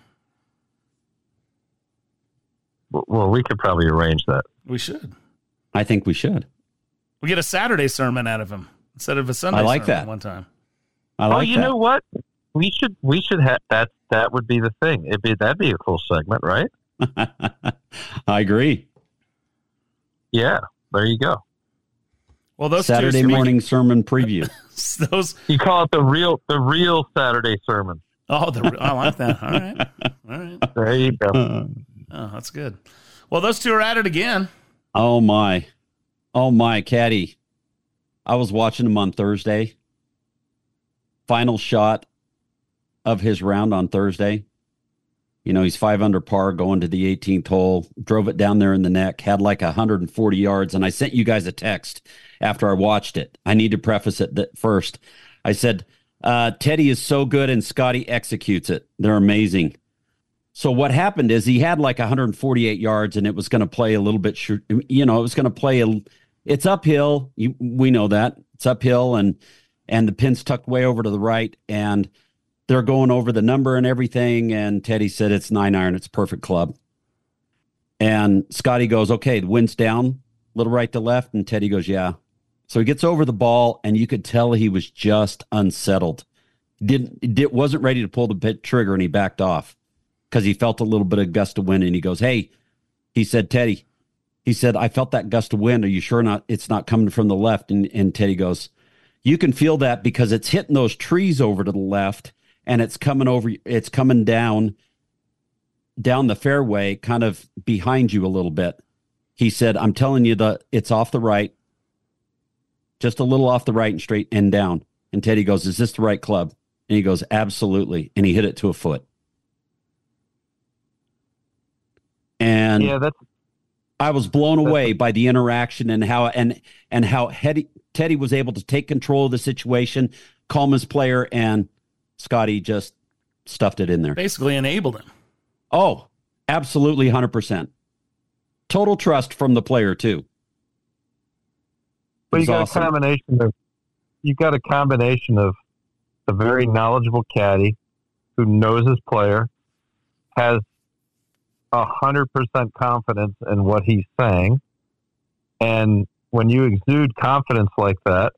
Well, we could probably arrange that. We should. I think we should. We get a Saturday sermon out of him instead of a Sunday sermon that. one time. I like that. Know what? We should have that. That would be the thing. That'd be a cool segment, right? I agree. Yeah, there you go. Well, those Saturday morning sermon preview. Those you call it the real Saturday sermon. Oh, I like that. All right. There you go. Oh, that's good. Well, those two are at it again. Oh my, Caddy. I was watching him on Thursday. Final shot of his round on Thursday. He's 5 under par going to the 18th hole, drove it down there in the neck, had like 140 yards. And I sent you guys a text after I watched it. I need to preface it first. I said, Teddy is so good and Scotty executes it. They're amazing. So what happened is he had like 148 yards and it was going to play a little bit, it was going to play, it's uphill. We know that it's uphill and the pin's tucked way over to the right and they're going over the number and everything. And Teddy said, it's 9-iron. It's a perfect club. And Scotty goes, okay, the wind's down, a little right to left. And Teddy goes, yeah. So he gets over the ball and you could tell he was just unsettled. Wasn't ready to pull the trigger and he backed off because he felt a little bit of gust of wind. And he goes, hey, he said, Teddy, he said, I felt that gust of wind. Are you sure it's not coming from the left? And Teddy goes, you can feel that because it's hitting those trees over to the left. And it's coming down the fairway, kind of behind you a little bit. He said, I'm telling you it's off the right, just a little off the right and straight and down. And Teddy goes, is this the right club? And he goes, absolutely. And he hit it to a foot. And I was blown away by the interaction and how Teddy was able to take control of the situation, calm his player, and Scotty just stuffed it in there. Basically enabled him. Oh, absolutely 100%. Total trust from the player, too. But you got a combination of a very knowledgeable caddy who knows his player, has 100% confidence in what he's saying. And when you exude confidence like that,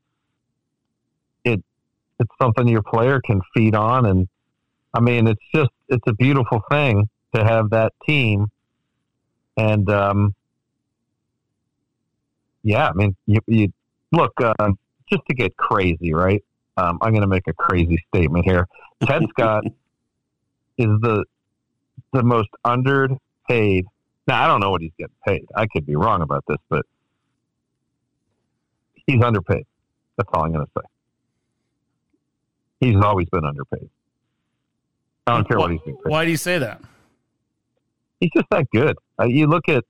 it's something your player can feed on. And I mean, it's a beautiful thing to have that team. And, I mean, you look, just to get crazy, right? I'm going to make a crazy statement here. Ted Scott is the most underpaid. Now, I don't know what he's getting paid. I could be wrong about this, but he's underpaid. That's all I'm going to say. He's always been underpaid. I don't care what he's being paid. Why do you say that? He's just that good. Let's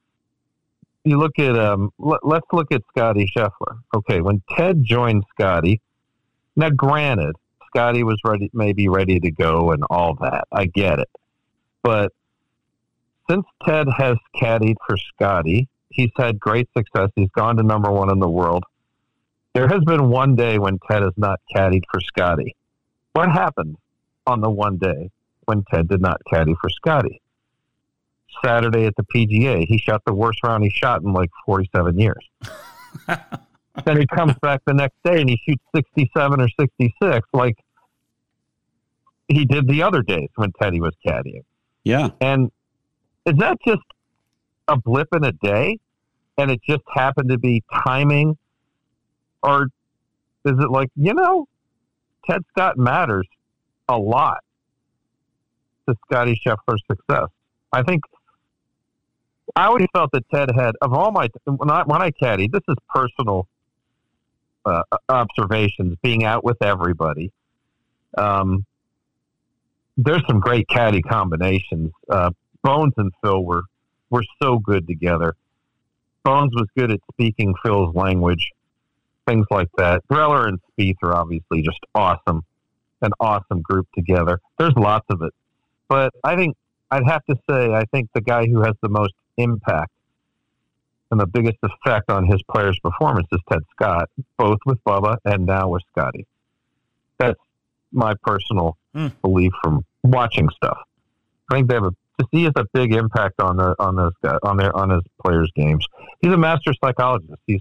look at Scotty Scheffler. Okay, when Ted joined Scotty, now granted, Scotty was maybe ready to go and all that. I get it. But since Ted has caddied for Scotty, he's had great success. He's gone to number one in the world. There has been one day when Ted has not caddied for Scotty. What happened on the one day when Ted did not caddy for Scotty? Saturday at the PGA, he shot the worst round he shot in like 47 years. Then he comes back the next day and he shoots 67 or 66 like he did the other days when Teddy was caddying. Yeah. And is that just a blip in a day and it just happened to be timing? Or is it like, Ted Scott matters a lot to Scotty Scheffler's success? I think I always felt that Ted had, of all my, when I caddied, this is personal observations, being out with everybody. There's some great caddy combinations. Bones and Phil were so good together. Bones was good at speaking Phil's language. Things like that. Greller and Spieth are obviously just awesome. An awesome group together. There's lots of it. But I'd have to say, I think the guy who has the most impact and the biggest effect on his players' performance is Ted Scott, both with Bubba and now with Scotty. That's my personal belief from watching stuff. I think he has a big impact on those guys, on his players' games. He's a master psychologist. He's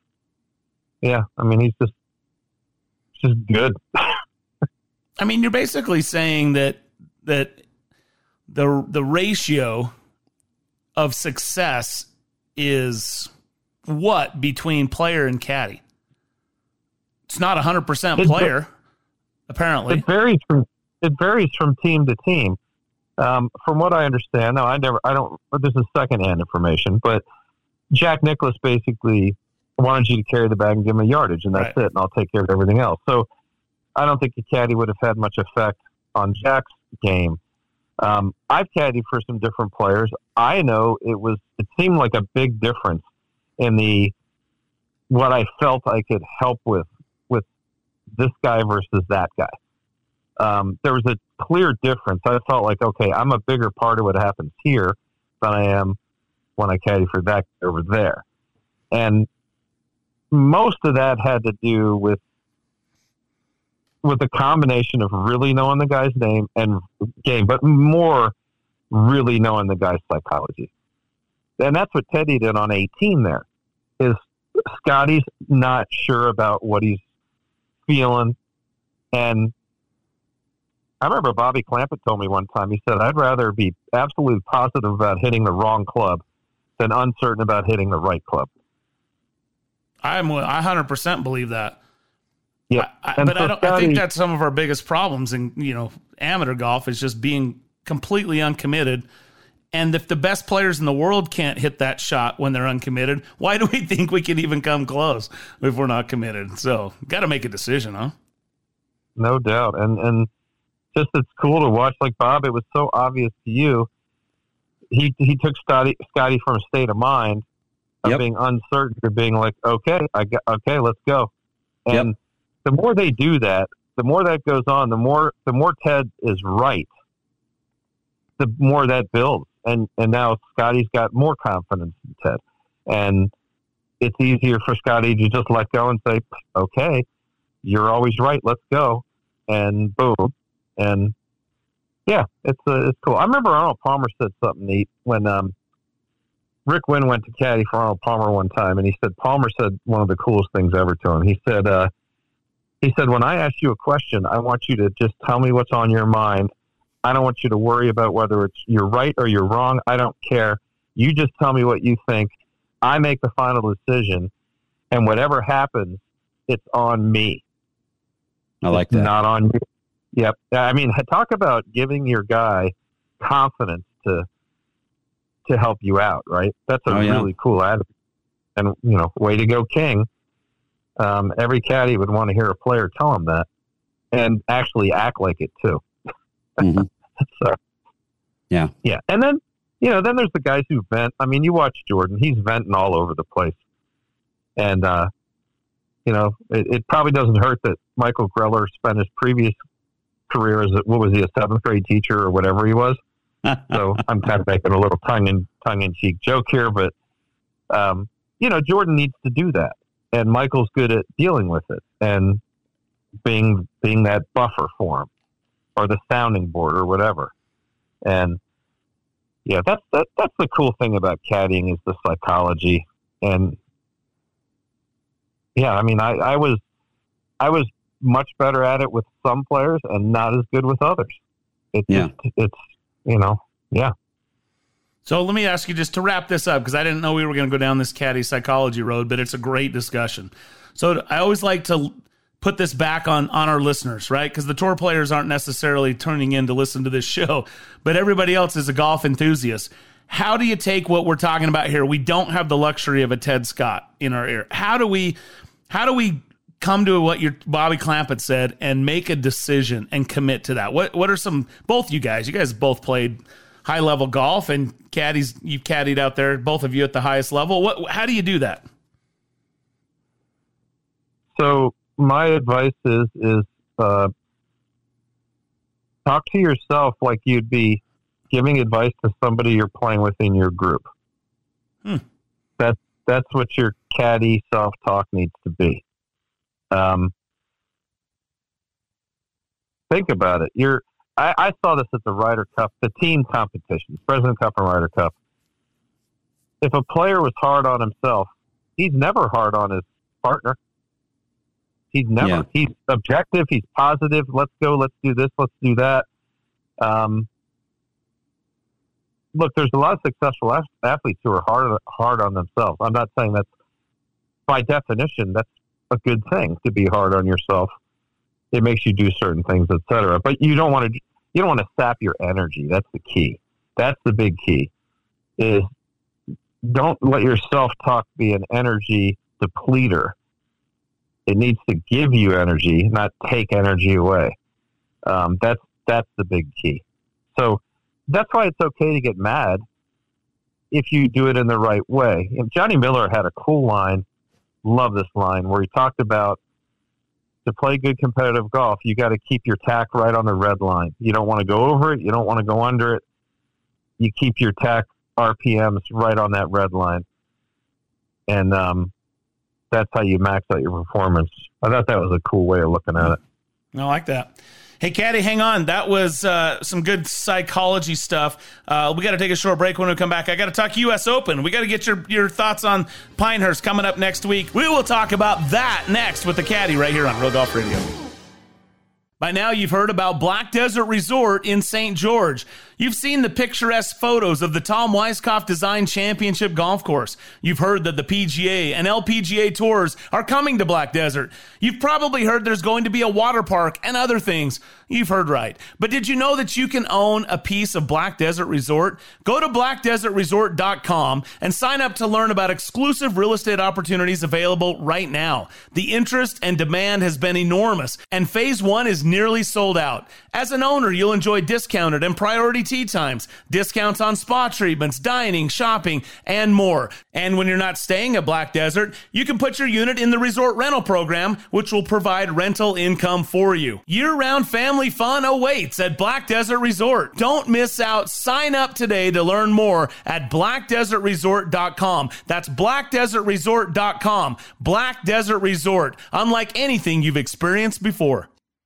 just good. I mean, you're basically saying that the ratio of success is what between player and caddy? It's not 100% player, apparently. It varies from team to team. From what I understand, this is secondhand information, but Jack Nicklaus basically wanted you to carry the bag and give him a yardage, and that's it, and I'll take care of everything else. So I don't think the caddy would have had much effect on Jack's game. I've caddied for some different players. I know it seemed like a big difference in what I felt I could help with this guy versus that guy. There was a clear difference. I felt like, okay, I'm a bigger part of what happens here than I am when I caddy for that guy over there. And most of that had to do with a combination of really knowing the guy's name and game, but more really knowing the guy's psychology. And that's what Teddy did on 18 there, is Scotty's not sure about what he's feeling. And I remember Bobby Clampett told me one time, he said, I'd rather be absolutely positive about hitting the wrong club than uncertain about hitting the right club. I 100% believe that. Yeah, I think that's some of our biggest problems in amateur golf is just being completely uncommitted. And if the best players in the world can't hit that shot when they're uncommitted, why do we think we can even come close if we're not committed? So, got to make a decision, huh? No doubt, and just it's cool to watch. Like Bob, it was so obvious to you. He took Scotty from a state of mind of being uncertain to being like, okay, let's go. And the more they do that, the more that goes on, the more Ted is right, the more that builds. And now Scotty's got more confidence in Ted. And it's easier for Scotty to just let go and say, okay, you're always right, let's go. And boom. And yeah, it's cool. I remember Arnold Palmer said something neat when Rick Wynn went to caddy for Arnold Palmer one time, and he said Palmer said one of the coolest things ever to him. He said, when I ask you a question, I want you to just tell me what's on your mind. I don't want you to worry about whether you're right or you're wrong. I don't care. You just tell me what you think. I make the final decision, and whatever happens, it's on me. I like that. Not on you. Yep. I mean, talk about giving your guy confidence to help you out, right? That's a really cool attitude. And, way to go, King. Every caddy would want to hear a player tell him that and actually act like it too. Mm-hmm. So, yeah. And then, then there's the guys who vent. I mean, you watch Jordan, he's venting all over the place. And, it probably doesn't hurt that Michael Greller spent his previous career as, what was he, a 7th grade teacher or whatever he was. So I'm kind of making a little tongue-in-cheek joke here, but, Jordan needs to do that. And Michael's good at dealing with it and being that buffer for him or the sounding board or whatever. And yeah, that's the cool thing about caddying is the psychology. And yeah, I mean, I was much better at it with some players and not as good with others. So let me ask you just to wrap this up, because I didn't know we were going to go down this caddy psychology road, but it's a great discussion. So I always like to put this back on our listeners, right? Because the tour players aren't necessarily tuning in to listen to this show, but everybody else is a golf enthusiast. How do you take what we're talking about here? We don't have the luxury of a Ted Scott in our ear. How do we come to what your Bobby Clampett said and make a decision and commit to that? What are some, both you guys both played high level golf and caddies, you've caddied out there, both of you at the highest level. How do you do that? So my advice is talk to yourself like you'd be giving advice to somebody you're playing with in your group. That's what your caddy self-talk needs to be. Think about it. I saw this at the Ryder Cup, the team competitions, President Cup and Ryder Cup. If a player was hard on himself, he's never hard on his partner. He's objective. He's positive. Let's go. Let's do this. Let's do that. Look, there's a lot of successful athletes who are hard on themselves. I'm not saying that's, by definition, that's a good thing to be hard on yourself. It makes you do certain things, etc. But you don't want to sap your energy. That's the key. That's the big key. Is don't let your self-talk be an energy depleter. It needs to give you energy, not take energy away. That's the big key. So that's why it's okay to get mad if you do it in the right way. And Johnny Miller had a cool line, love this line, where he talked about to play good competitive golf, you got to keep your tack right on the red line. You don't want to go over it. You don't want to go under it. You keep your tack RPMs right on that red line. And that's how you max out your performance. I thought that was a cool way of looking at it. I like that. Hey, Caddy, hang on. That was some good psychology stuff. We got to take a short break. When we come back, I got to talk U.S. Open. We got to get your thoughts on Pinehurst coming up next week. We will talk about that next with the Caddy right here on Real Golf Radio. By now, you've heard about Black Desert Resort in St. George. You've seen the picturesque photos of the Tom Weiskopf Design Championship Golf Course. You've heard that the PGA and LPGA tours are coming to Black Desert. You've probably heard there's going to be a water park and other things. You've heard right. But did you know that you can own a piece of Black Desert Resort? Go to blackdesertresort.com and sign up to learn about exclusive real estate opportunities available right now. The interest and demand has been enormous, and Phase 1 is nearly sold out. As an owner, you'll enjoy discounted and priority tee times, discounts on spa treatments, dining, shopping, and more. And when you're not staying at Black Desert, you can put your unit in the resort rental program, which will provide rental income for you. Year-round family fun awaits at Black Desert Resort. Don't miss out. Sign up today to learn more at blackdesertresort.com. That's blackdesertresort.com. Black Desert Resort, unlike anything you've experienced before.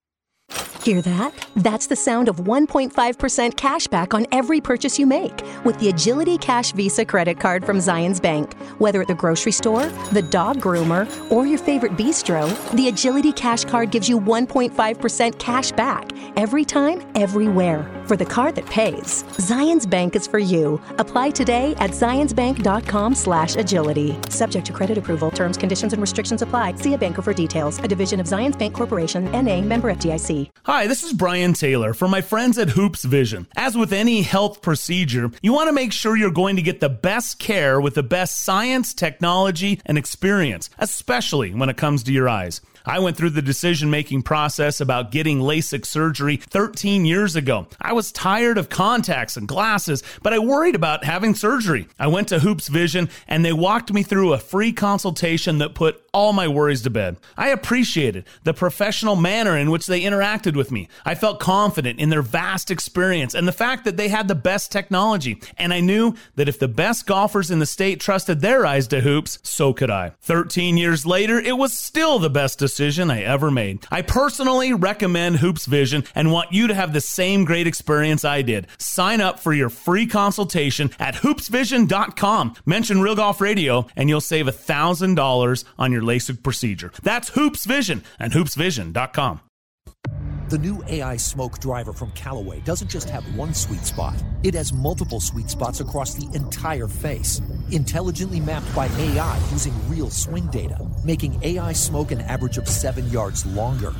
Hear that? That's the sound of 1.5% cash back on every purchase you make with the Agility Cash Visa credit card from Zions Bank. Whether at the grocery store, the dog groomer, or your favorite bistro, the Agility Cash card gives you 1.5% cash back every time, everywhere. For the card that pays, Zions Bank is for you. Apply today at zionsbank.com/agility. Subject to credit approval. Terms, conditions, and restrictions apply. See a banker for details. A division of Zions Bank Corporation, N.A., member FDIC. Hi, this is Brian Taylor from my friends at Hoops Vision. As with any health procedure, you want to make sure you're going to get the best care with the best science, technology, and experience, especially when it comes to your eyes. I went through the decision-making process about getting LASIK surgery 13 years ago. I was tired of contacts and glasses, but I worried about having surgery. I went to Hoops Vision, and they walked me through a free consultation that put all my worries to bed. I appreciated the professional manner in which they interacted with me. I felt confident in their vast experience and the fact that they had the best technology. And I knew that if the best golfers in the state trusted their eyes to Hoops, so could I. 13 years later, it was still the best decision I ever made. I personally recommend Hoops Vision and want you to have the same great experience I did. Sign up for your free consultation at hoopsvision.com. Mention Real Golf Radio and you'll save $1,000 on your LASIK procedure. That's Hoops Vision and hoopsvision.com. The new AI Smoke driver from Callaway doesn't just have one sweet spot. It has multiple sweet spots across the entire face, intelligently mapped by AI using real swing data, making AI Smoke an average of 7 yards longer.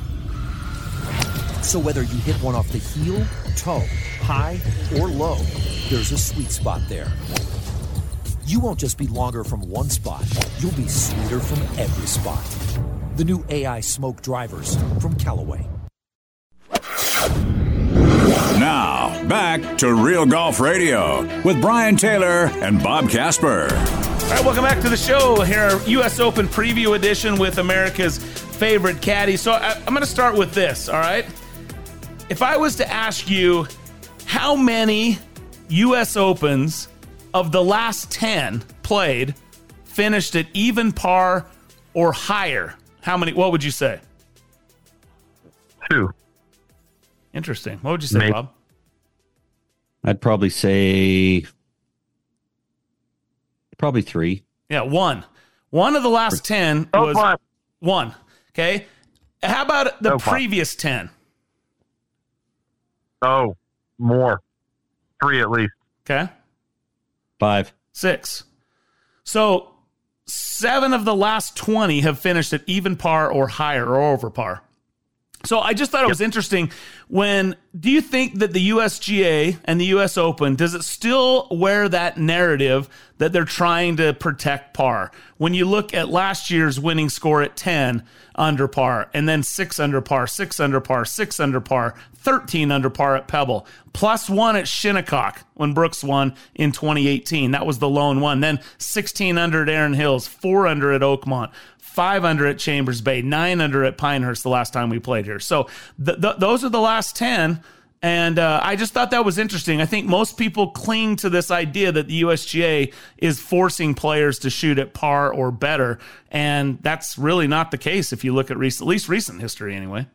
So whether you hit one off the heel, toe, high, or low, there's a sweet spot there. You won't just be longer from one spot, you'll be sweeter from every spot. The new AI Smoke drivers from Callaway. Now, back to Real Golf Radio with Brian Taylor and Bob Casper. All right, welcome back to the show here, U.S. Open Preview Edition with America's favorite caddy. So I'm going to start with this, all right? If I was to ask you how many U.S. Opens of the last 10 played finished at even par or higher, how many? What would you say? 2. Interesting. What would you say, Bob? I'd probably say 3. Yeah, 1. One of the last 10 was 1. Okay. How about the previous 10? Oh, more. 3 at least. Okay. 5. 6. So 7 of the last 20 have finished at even par or higher or over par. So I just thought it was interesting. Do you think that the USGA and the US Open, does it still wear that narrative that they're trying to protect par. When you look at last year's winning score at 10 under par, and then 6 under par, 6 under par, 6 under par, 13 under par at Pebble, +1 at Shinnecock when Brooks won in 2018. That was the lone one. Then 16 under at Erin Hills, 4 under at Oakmont, 5 under at Chambers Bay, 9 under at Pinehurst the last time we played here. So those are the last 10. And I just thought that was interesting. I think most people cling to this idea that the USGA is forcing players to shoot at par or better, and that's really not the case if you look at at least recent history anyway.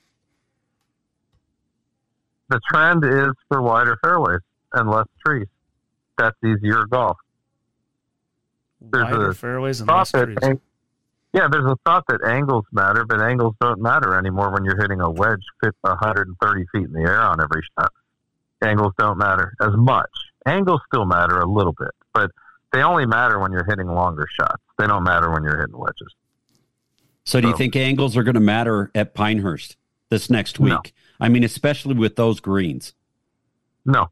The trend is for wider fairways and less trees. That's easier golf. Wider fairways and less trees. Yeah, there's a thought that angles matter, but angles don't matter anymore when you're hitting a wedge 130 feet in the air on every shot. Angles don't matter as much. Angles still matter a little bit, but they only matter when you're hitting longer shots. They don't matter when you're hitting wedges. So do you think angles are going to matter at Pinehurst this next week? No. I mean, especially with those greens. No.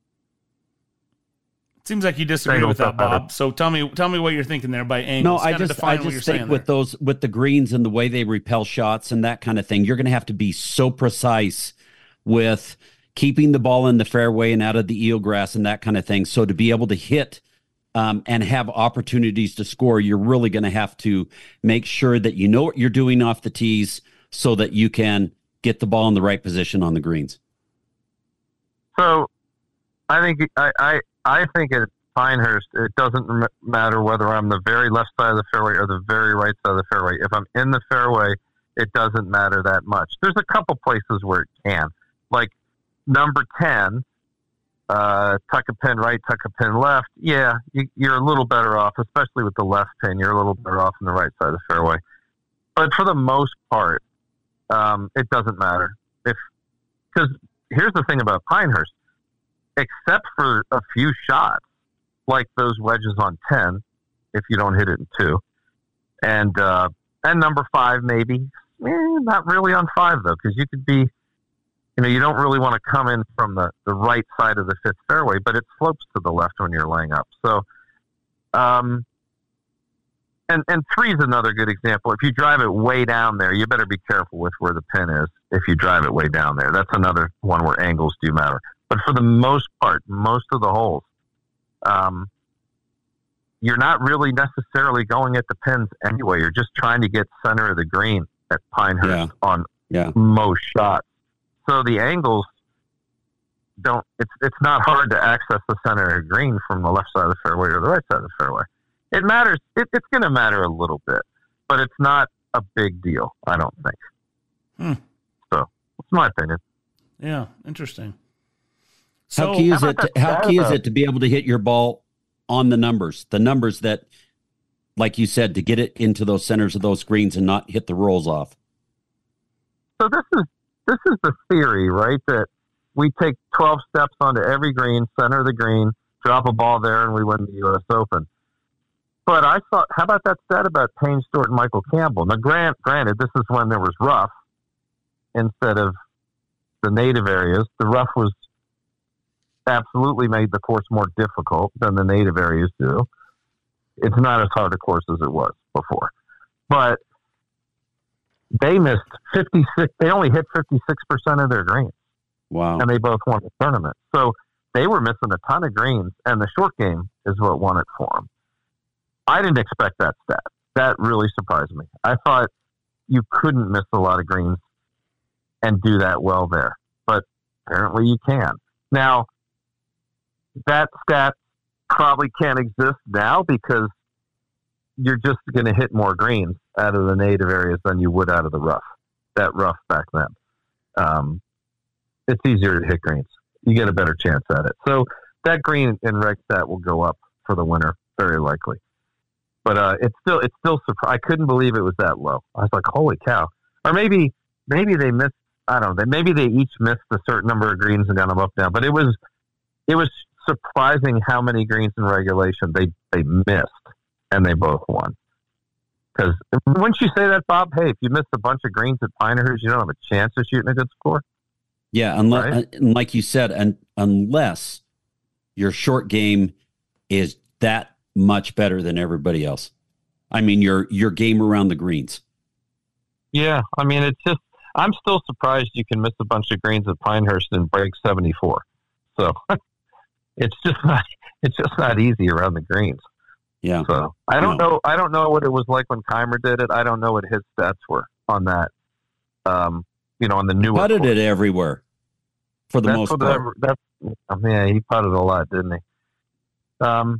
Seems like you disagree with that, Bob. So tell me what you're thinking there by angles. No, I just think with the greens and the way they repel shots and that kind of thing, you're going to have to be so precise with keeping the ball in the fairway and out of the eelgrass and that kind of thing. So to be able to hit and have opportunities to score, you're really going to have to make sure that you know what you're doing off the tees so that you can get the ball in the right position on the greens. So I think I think at Pinehurst, it doesn't matter whether I'm the very left side of the fairway or the very right side of the fairway. If I'm in the fairway, it doesn't matter that much. There's a couple places where it can. Like number 10, tuck a pin right, tuck a pin left. Yeah, you're a little better off, especially with the left pin. You're a little better off on the right side of the fairway. But for the most part, it doesn't matter. Because here's the thing about Pinehurst. Except for a few shots, like those wedges on 10, if you don't hit it in 2. And number 5, maybe. Not really on 5, though, because you could be, you don't really want to come in from the right side of the 5th fairway, but it slopes to the left when you're laying up. So, and 3 is another good example. If you drive it way down there, you better be careful with where the pin is if you drive it way down there. That's another one where angles do matter. But for the most part, most of the holes, you're not really necessarily going at the pins anyway. You're just trying to get center of the green at Pinehurst on most shots. So the angles it's not hard to access the center of the green from the left side of the fairway or the right side of the fairway. It matters. It's going to matter a little bit, but it's not a big deal, I don't think. So that's my opinion. Yeah, interesting. How key is it to be able to hit your ball on the numbers that, like you said, to get it into those centers of those greens and not hit the rolls off? So this is the theory, right? That we take 12 steps onto every green, center of the green, drop a ball there, and we win the U.S. Open. But I thought, how about that stat about Payne Stewart and Michael Campbell? Now, granted, this is when there was rough instead of the native areas. The rough was absolutely made the course more difficult than the native areas do. It's not as hard a course as it was before. But they missed 56. They only hit 56% of their greens. Wow. And they both won the tournament. So they were missing a ton of greens, and the short game is what won it for them. I didn't expect that stat. That really surprised me. I thought you couldn't miss a lot of greens and do that well there. But apparently you can. Now, that stat probably can't exist now because you're just going to hit more greens out of the native areas than you would out of the rough. That rough back then. It's easier to hit greens. You get a better chance at it. So that green in reg stat will go up for the winner, very likely. But it's still I couldn't believe it was that low. I was like, holy cow. Or maybe they missed, I don't know, maybe they each missed a certain number of greens and got them up down. But it was surprising how many greens in regulation they missed, and they both won. Because wouldn't you say that, Bob? Hey, if you missed a bunch of greens at Pinehurst, you don't have a chance of shooting a good score. Yeah, unless, like you said, unless your short game is that much better than everybody else. I mean, your game around the greens. Yeah, I mean, it's just, I'm still surprised you can miss a bunch of greens at Pinehurst and break 74. So it's just not easy around the greens. Yeah. So I don't know what it was like when Keimer did it. I don't know what his stats were on that. On the newer. Putted it everywhere for the most part. He putted a lot, didn't he? So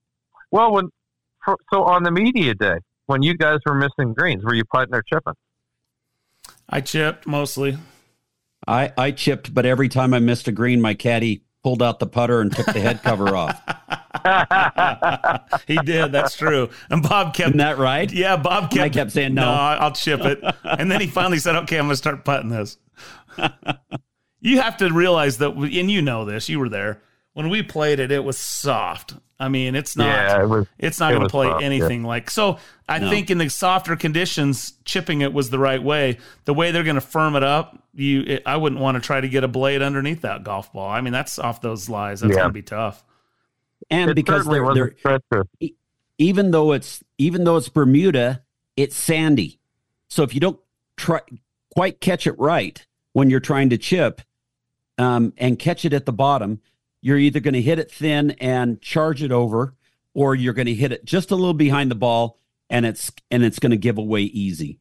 on the media day, when you guys were missing greens, were you putting or chipping? I chipped mostly. I chipped, but every time I missed a green, my caddy pulled out the putter and took the head cover off. He did. That's true. And Bob kept... Isn't that right? Yeah, Bob kept saying no. I'll chip it. And then he finally said, okay, I'm going to start putting this. You have to realize that, and you know this, you were there. When we played it, it was soft. I mean, it's not. Yeah, it's not going to play soft, anything like. So I think in the softer conditions, chipping it was the right way. The way they're going to firm it up, I wouldn't want to try to get a blade underneath that golf ball. I mean, that's off those lies. That's going to be tough. And because they're even though it's Bermuda, it's sandy. So if you don't quite catch it right when you're trying to chip, and catch it at the bottom, you're either going to hit it thin and charge it over, or you're going to hit it just a little behind the ball, and it's going to give away easy.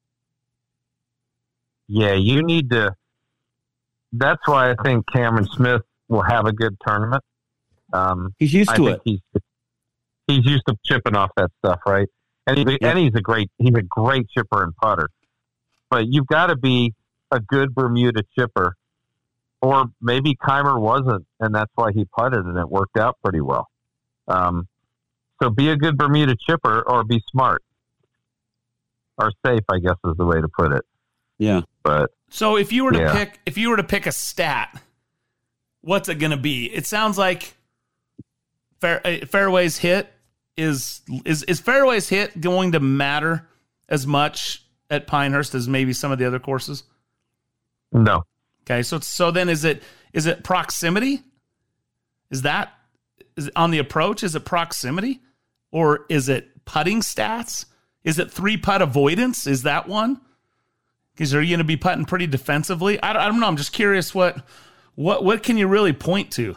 Yeah, you need to. That's why I think Cameron Smith will have a good tournament. He's used to it. He's used to chipping off that stuff, right? And he's a great chipper and putter. But you've got to be a good Bermuda chipper. Or maybe Keimer wasn't, and that's why he putted, and it worked out pretty well. So be a good Bermuda chipper, or be smart, or safe, I guess is the way to put it. Yeah. But so if you were to pick a stat, what's it going to be? It sounds like fairways hit is fairways hit going to matter as much at Pinehurst as maybe some of the other courses? No. Okay, so then is it proximity? Is it on the approach? Is it proximity, or is it putting stats? Is it 3-putt avoidance? Is that one? Because are you going to be putting pretty defensively? I don't know. I'm just curious. What can you really point to?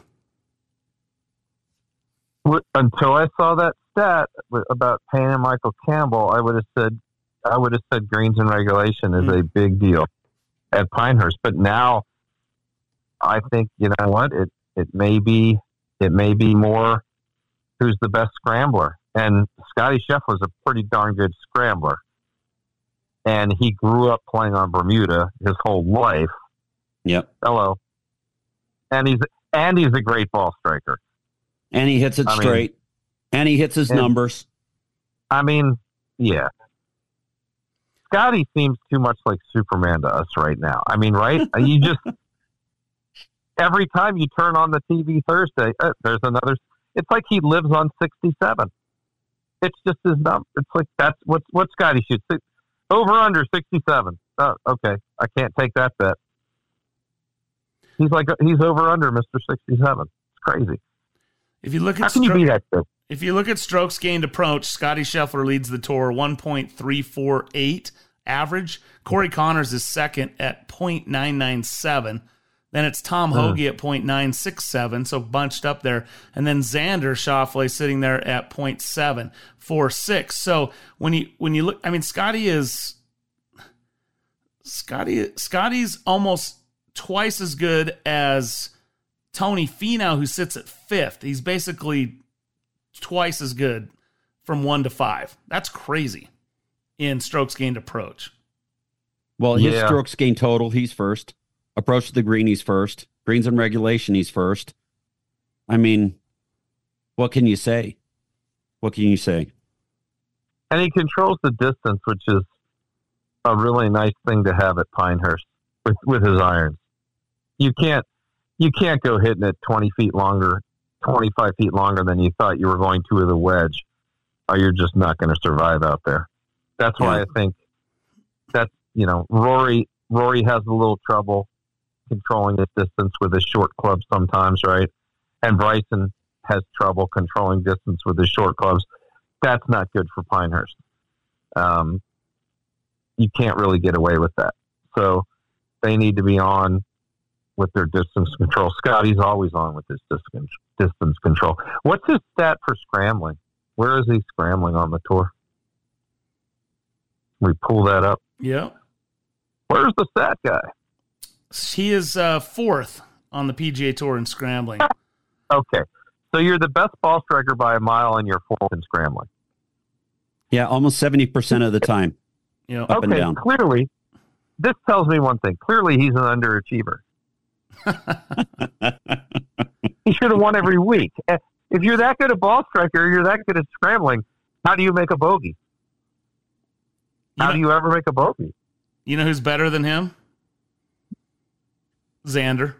Until I saw that stat about Payne and Michael Campbell, I would have said greens in regulation is a big deal at Pinehurst. But now I think, you know what, it may be more who's the best scrambler. And Scotty Scheff was a pretty darn good scrambler. And he grew up playing on Bermuda his whole life. Yep. Hello. And he's a great ball striker. And he hits it straight. And he hits his numbers. I mean, yeah. Scotty seems too much like Superman to us right now. I mean, right? You just, every time you turn on the TV Thursday, there's another. It's like he lives on 67. It's just his number. It's like that's what Scotty shoots. Over under 67. Oh, okay. I can't take that bet. He's over under Mr. 67. It's crazy. If you look at how can you be that good? If you look at strokes gained approach, Scotty Scheffler leads the tour 1.348 average. Corey Connors is second at 0.997. Then it's Tom Hoge at 0.967, so bunched up there. And then Xander Schauffele sitting there at 0.746. So when you look, I mean, Scotty's almost twice as good as Tony Finau, who sits at fifth. He's basically twice as good from 1 to 5. That's crazy in strokes gained approach. Well, his strokes gained total, he's first. Approach to the green, he's first. Greens in regulation, he's first. I mean, what can you say? What can you say? And he controls the distance, which is a really nice thing to have at Pinehurst with his irons. You can't go hitting it 20 feet longer, 25 feet longer than you thought you were going to with a wedge, or you're just not going to survive out there. That's why I think that's, Rory has a little trouble controlling his distance with his short club sometimes, right? And Bryson has trouble controlling distance with his short clubs. That's not good for Pinehurst. You can't really get away with that. So they need to be on with their distance control. Scotty's always on with his distance control. What's his stat for scrambling? Where is he scrambling on the tour? We pull that up. Yeah. Where's the stat guy? He is fourth on the PGA Tour in scrambling. Okay. So you're the best ball striker by a mile and you're fourth in scrambling. Yeah, almost 70% of the time. Yeah. Up and down. Clearly, this tells me one thing. Clearly, he's an underachiever. He should have won every week. If you're that good a ball striker, you're that good at scrambling, how do you make a bogey? How do you ever make a bogey? You know who's better than him? Xander.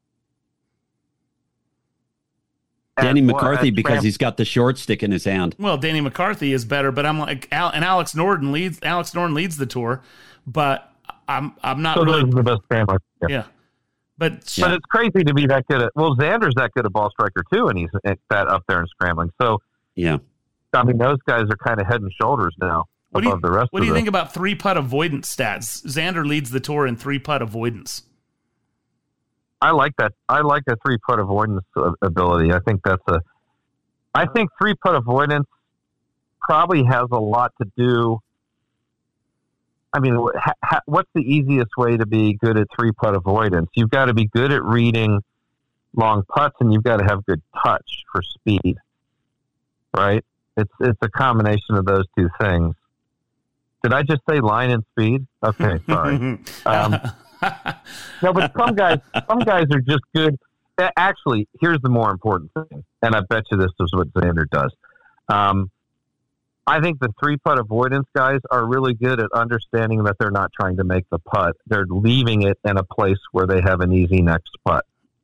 Danny McCarthy, because he's got the short stick in his hand. Well, Danny McCarthy is better, but I'm like, and Alex Norton leads the tour, but I'm not. So really those are the best scramblers. Yeah. But it's crazy to be that good at. Well, Xander's that good a ball striker too, and he's that up there in scrambling. So yeah, I mean those guys are kind of head and shoulders now above the rest. What do you think about 3-putt avoidance stats? Xander leads the tour in 3-putt avoidance. I like that. I like a 3-putt avoidance ability. I think 3-putt avoidance probably has a lot to do. I mean, what's the easiest way to be good at 3-putt avoidance? You've got to be good at reading long putts, and you've got to have good touch for speed, right? It's a combination of those two things. Did I just say line and speed? Okay, sorry. No, but some guys are just good. Actually, here's the more important thing, and I bet you this is what Xander does. I think the 3-putt avoidance guys are really good at understanding that they're not trying to make the putt. They're leaving it in a place where they have an easy next putt.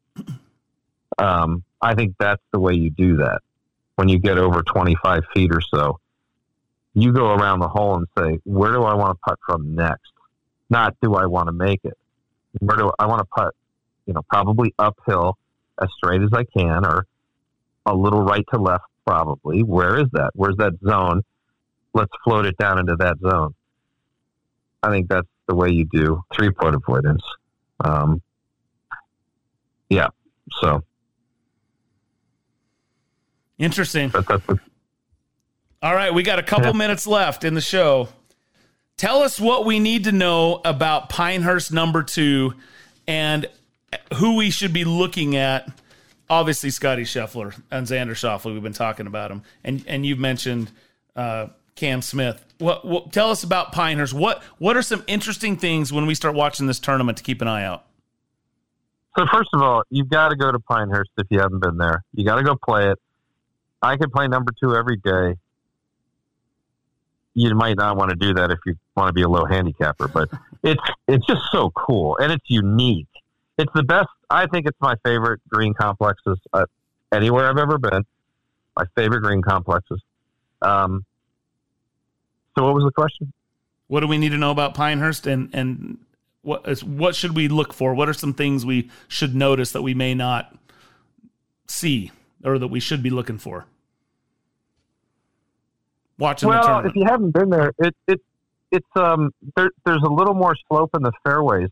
I think that's the way you do that. When you get over 25 feet or so, you go around the hole and say, where do I want to putt from next? Not do I want to make it? Where do I want to putt? Probably uphill as straight as I can, or a little right to left, probably. Where is that? Where's that zone? Let's float it down into that zone. I think that's the way you do 3-putt avoidance. Yeah. So. Interesting. All right. We got a couple minutes left in the show. Tell us what we need to know about Pinehurst number 2 and who we should be looking at. Obviously, Scotty Scheffler and Xander Schauffele. We've been talking about him. And you've mentioned Cam Smith. What tell us about Pinehurst. What are some interesting things when we start watching this tournament to keep an eye out? So first of all, you've got to go to Pinehurst if you haven't been there. You got to go play it. I could play number 2 every day. You might not want to do that if you want to be a low handicapper, but it's just so cool and it's unique. It's the best. I think it's my favorite green complexes anywhere I've ever been. My favorite green complexes. So what was the question? What do we need to know about Pinehurst and what should we look for? What are some things we should notice that we may not see or that we should be looking for? Watching the tournament. If you haven't been there, there's a little more slope in the fairways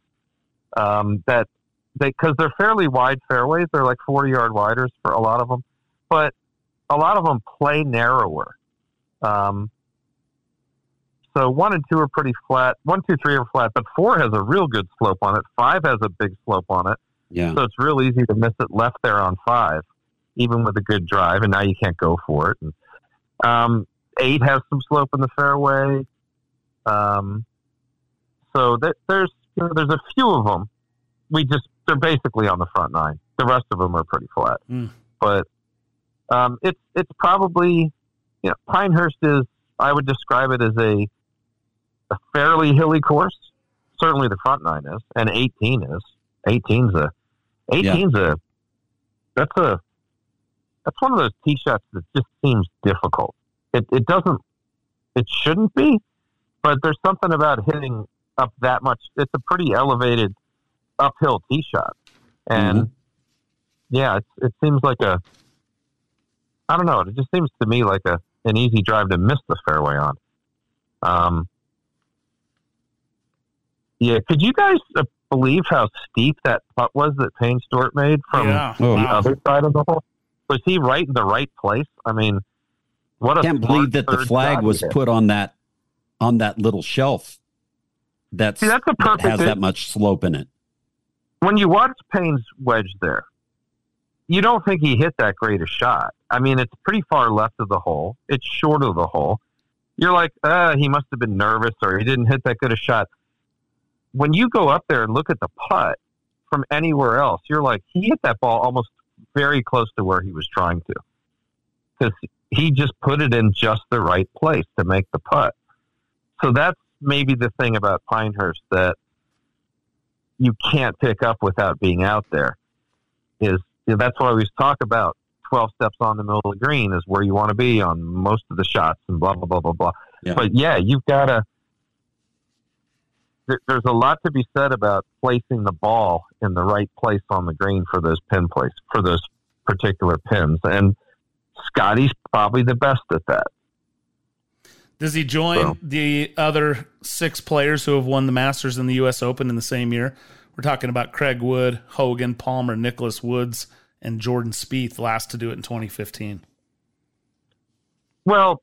because they're fairly wide fairways. They're like 40-yard widers for a lot of them, but a lot of them play narrower. So 1 and 2 are pretty flat. 1, 2, 3 are flat, but 4 has a real good slope on it. 5 has a big slope on it. Yeah. So it's real easy to miss it left there on 5, even with a good drive, and now you can't go for it. And, 8 has some slope in the fairway. So there's a few of them. They're basically on the front 9. The rest of them are pretty flat. But it's probably, Pinehurst is, I would describe it as a fairly hilly course. Certainly the front 9 is, and 18 is. 18's that's one of those tee shots that just seems difficult. It shouldn't be, but there's something about hitting up that much. It's a pretty elevated uphill tee shot. And it seems like I don't know. It just seems to me like an easy drive to miss the fairway on. Yeah, could you guys believe how steep that putt was that Payne Stewart made from the other side of the hole? Was he right in the right place? I mean, what I can't believe that the flag was put on that little shelf. That has that much slope in it. When you watch Payne's wedge there, you don't think he hit that great a shot. I mean, it's pretty far left of the hole. It's short of the hole. You're like, he must have been nervous or he didn't hit that good a shot. When you go up there and look at the putt from anywhere else, you're like, he hit that ball almost very close to where he was trying to. Because he just put it in just the right place to make the putt. So that's maybe the thing about Pinehurst that you can't pick up without being out there. That's why we talk about 12 steps on the middle of the green is where you want to be on most of the shots and blah, blah, blah, blah, blah. Yeah. But yeah, you've got to, there's a lot to be said about placing the ball in the right place on the green for those for those particular pins. And Scotty's probably the best at that. Does he join the other 6 players who have won the Masters and the U.S. Open in the same year? We're talking about Craig Wood, Hogan, Palmer, Nicholas Woods, and Jordan Spieth, last to do it in 2015. Well,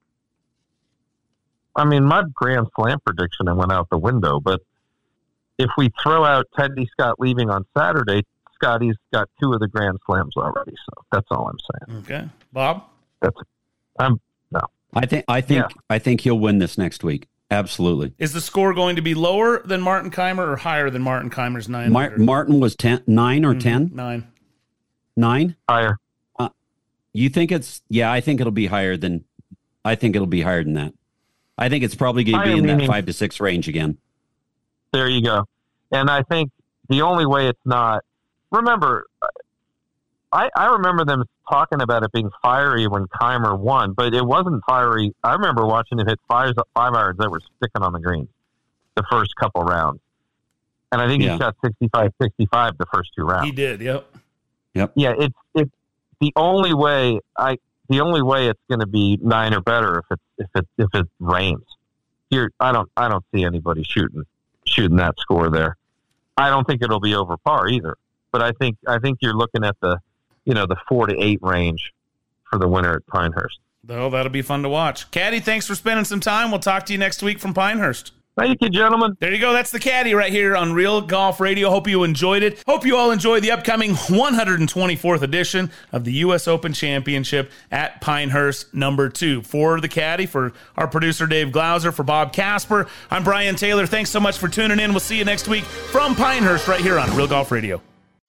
I mean, my Grand Slam prediction went out the window, but if we throw out Teddy Scott leaving on Saturday, Scotty's got 2 of the Grand Slams already. So that's all I'm saying. Okay, Bob. No. I think he'll win this next week. Absolutely. Is the score going to be lower than Martin Kaymer or higher than Martin Kaymer's 9? Martin was 9 or 10? 9. 9? Higher. You think it's? Yeah, I think it'll be higher than. I think it'll be higher than that. I think it's probably going to be in that 5 to 6 range again. There you go. And I think the only way it's not. Remember, I remember them talking about it being fiery when Kaymer won, but it wasn't fiery. I remember watching him hit 5 irons that were sticking on the green the first couple rounds. And I think he shot 65-65 the first 2 rounds. He did, yep. Yeah, it's the only way it's going to be 9 or better if it rains. I don't see anybody shooting that score there. I don't think it'll be over par either. But I think you're looking at the 4 to 8 range for the winner at Pinehurst. Oh, that'll be fun to watch. Caddy, thanks for spending some time. We'll talk to you next week from Pinehurst. Thank you, gentlemen. There you go. That's the Caddy right here on Real Golf Radio. Hope you enjoyed it. Hope you all enjoy the upcoming 124th edition of the U.S. Open Championship at Pinehurst #2. For the Caddy, for our producer Dave Glauser, for Bob Casper, I'm Brian Taylor. Thanks so much for tuning in. We'll see you next week from Pinehurst right here on Real Golf Radio.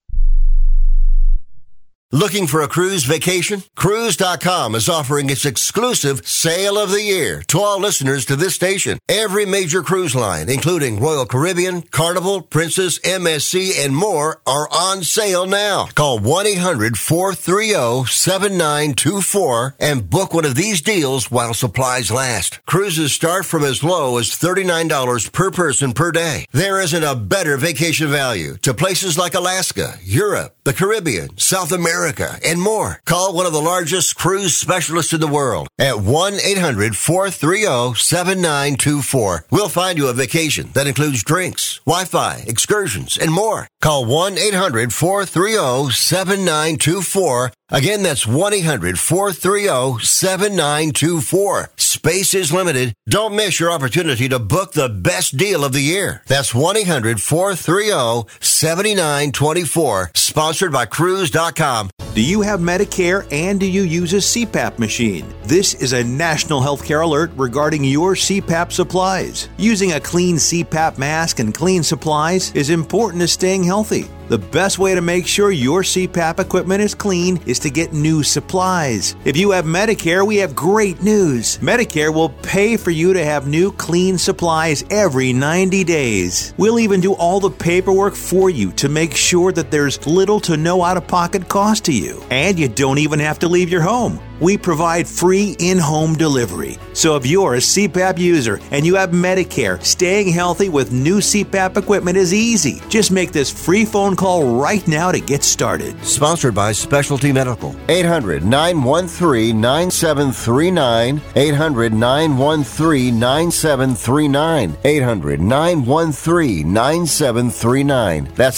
Looking for a cruise vacation? Cruise.com is offering its exclusive Sale of the Year to all listeners to this station. Every major cruise line, including Royal Caribbean, Carnival, Princess, MSC, and more, are on sale now. Call 1-800-430-7924 and book one of these deals while supplies last. Cruises start from as low as $39 per person per day. There isn't a better vacation value to places like Alaska, Europe, the Caribbean, South America, and more. Call one of the largest cruise specialists in the world at 1-800-430-7924. We'll find you a vacation that includes drinks, Wi-Fi, excursions, and more. Call 1-800-430-7924. Again, that's 1-800-430-7924. Space is limited. Don't miss your opportunity to book the best deal of the year. That's 1-800-430-7924. Sponsored by Cruise.com. Do you have Medicare and do you use a CPAP machine? This is a national healthcare alert regarding your CPAP supplies. Using a clean CPAP mask and clean supplies is important to staying healthy. The best way to make sure your CPAP equipment is clean is to get new supplies. If you have Medicare, we have great news. Medicare will pay for you to have new clean supplies every 90 days. We'll even do all the paperwork for you to make sure that there's little to no out-of-pocket cost to you. And you don't even have to leave your home. we provide free in-home delivery. So if you're a CPAP user and you have Medicare, staying healthy with new CPAP equipment is easy. Just make this free phone call right now to get started. Sponsored by Specialty Medical. 800-913-9739. 800-913-9739. 800-913-9739. That's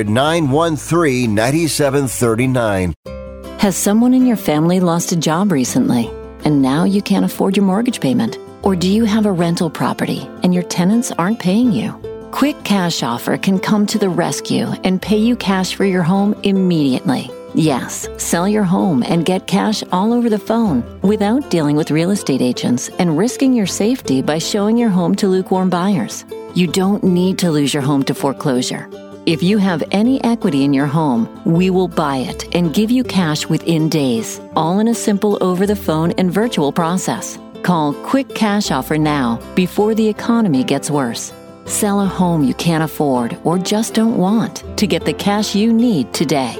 800-913-9739. Has someone in your family lost a job recently, and now you can't afford your mortgage payment? Or do you have a rental property and your tenants aren't paying you? Quick Cash Offer can come to the rescue and pay you cash for your home immediately. Yes, sell your home and get cash all over the phone without dealing with real estate agents and risking your safety by showing your home to lukewarm buyers. You don't need to lose your home to foreclosure. If you have any equity in your home, we will buy it and give you cash within days, all in a simple over-the-phone and virtual process. Call Quick Cash Offer now before the economy gets worse. Sell a home you can't afford or just don't want to get the cash you need today.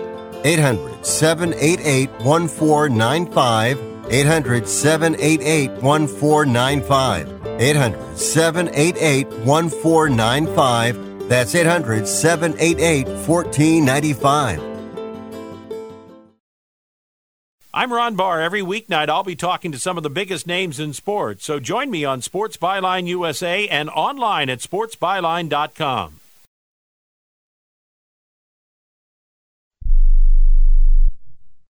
800-788-1495. 800-788-1495. 800-788-1495. That's 800-788-1495. I'm Ron Barr. Every weeknight, I'll be talking to some of the biggest names in sports. So join me on Sports Byline USA and online at sportsbyline.com.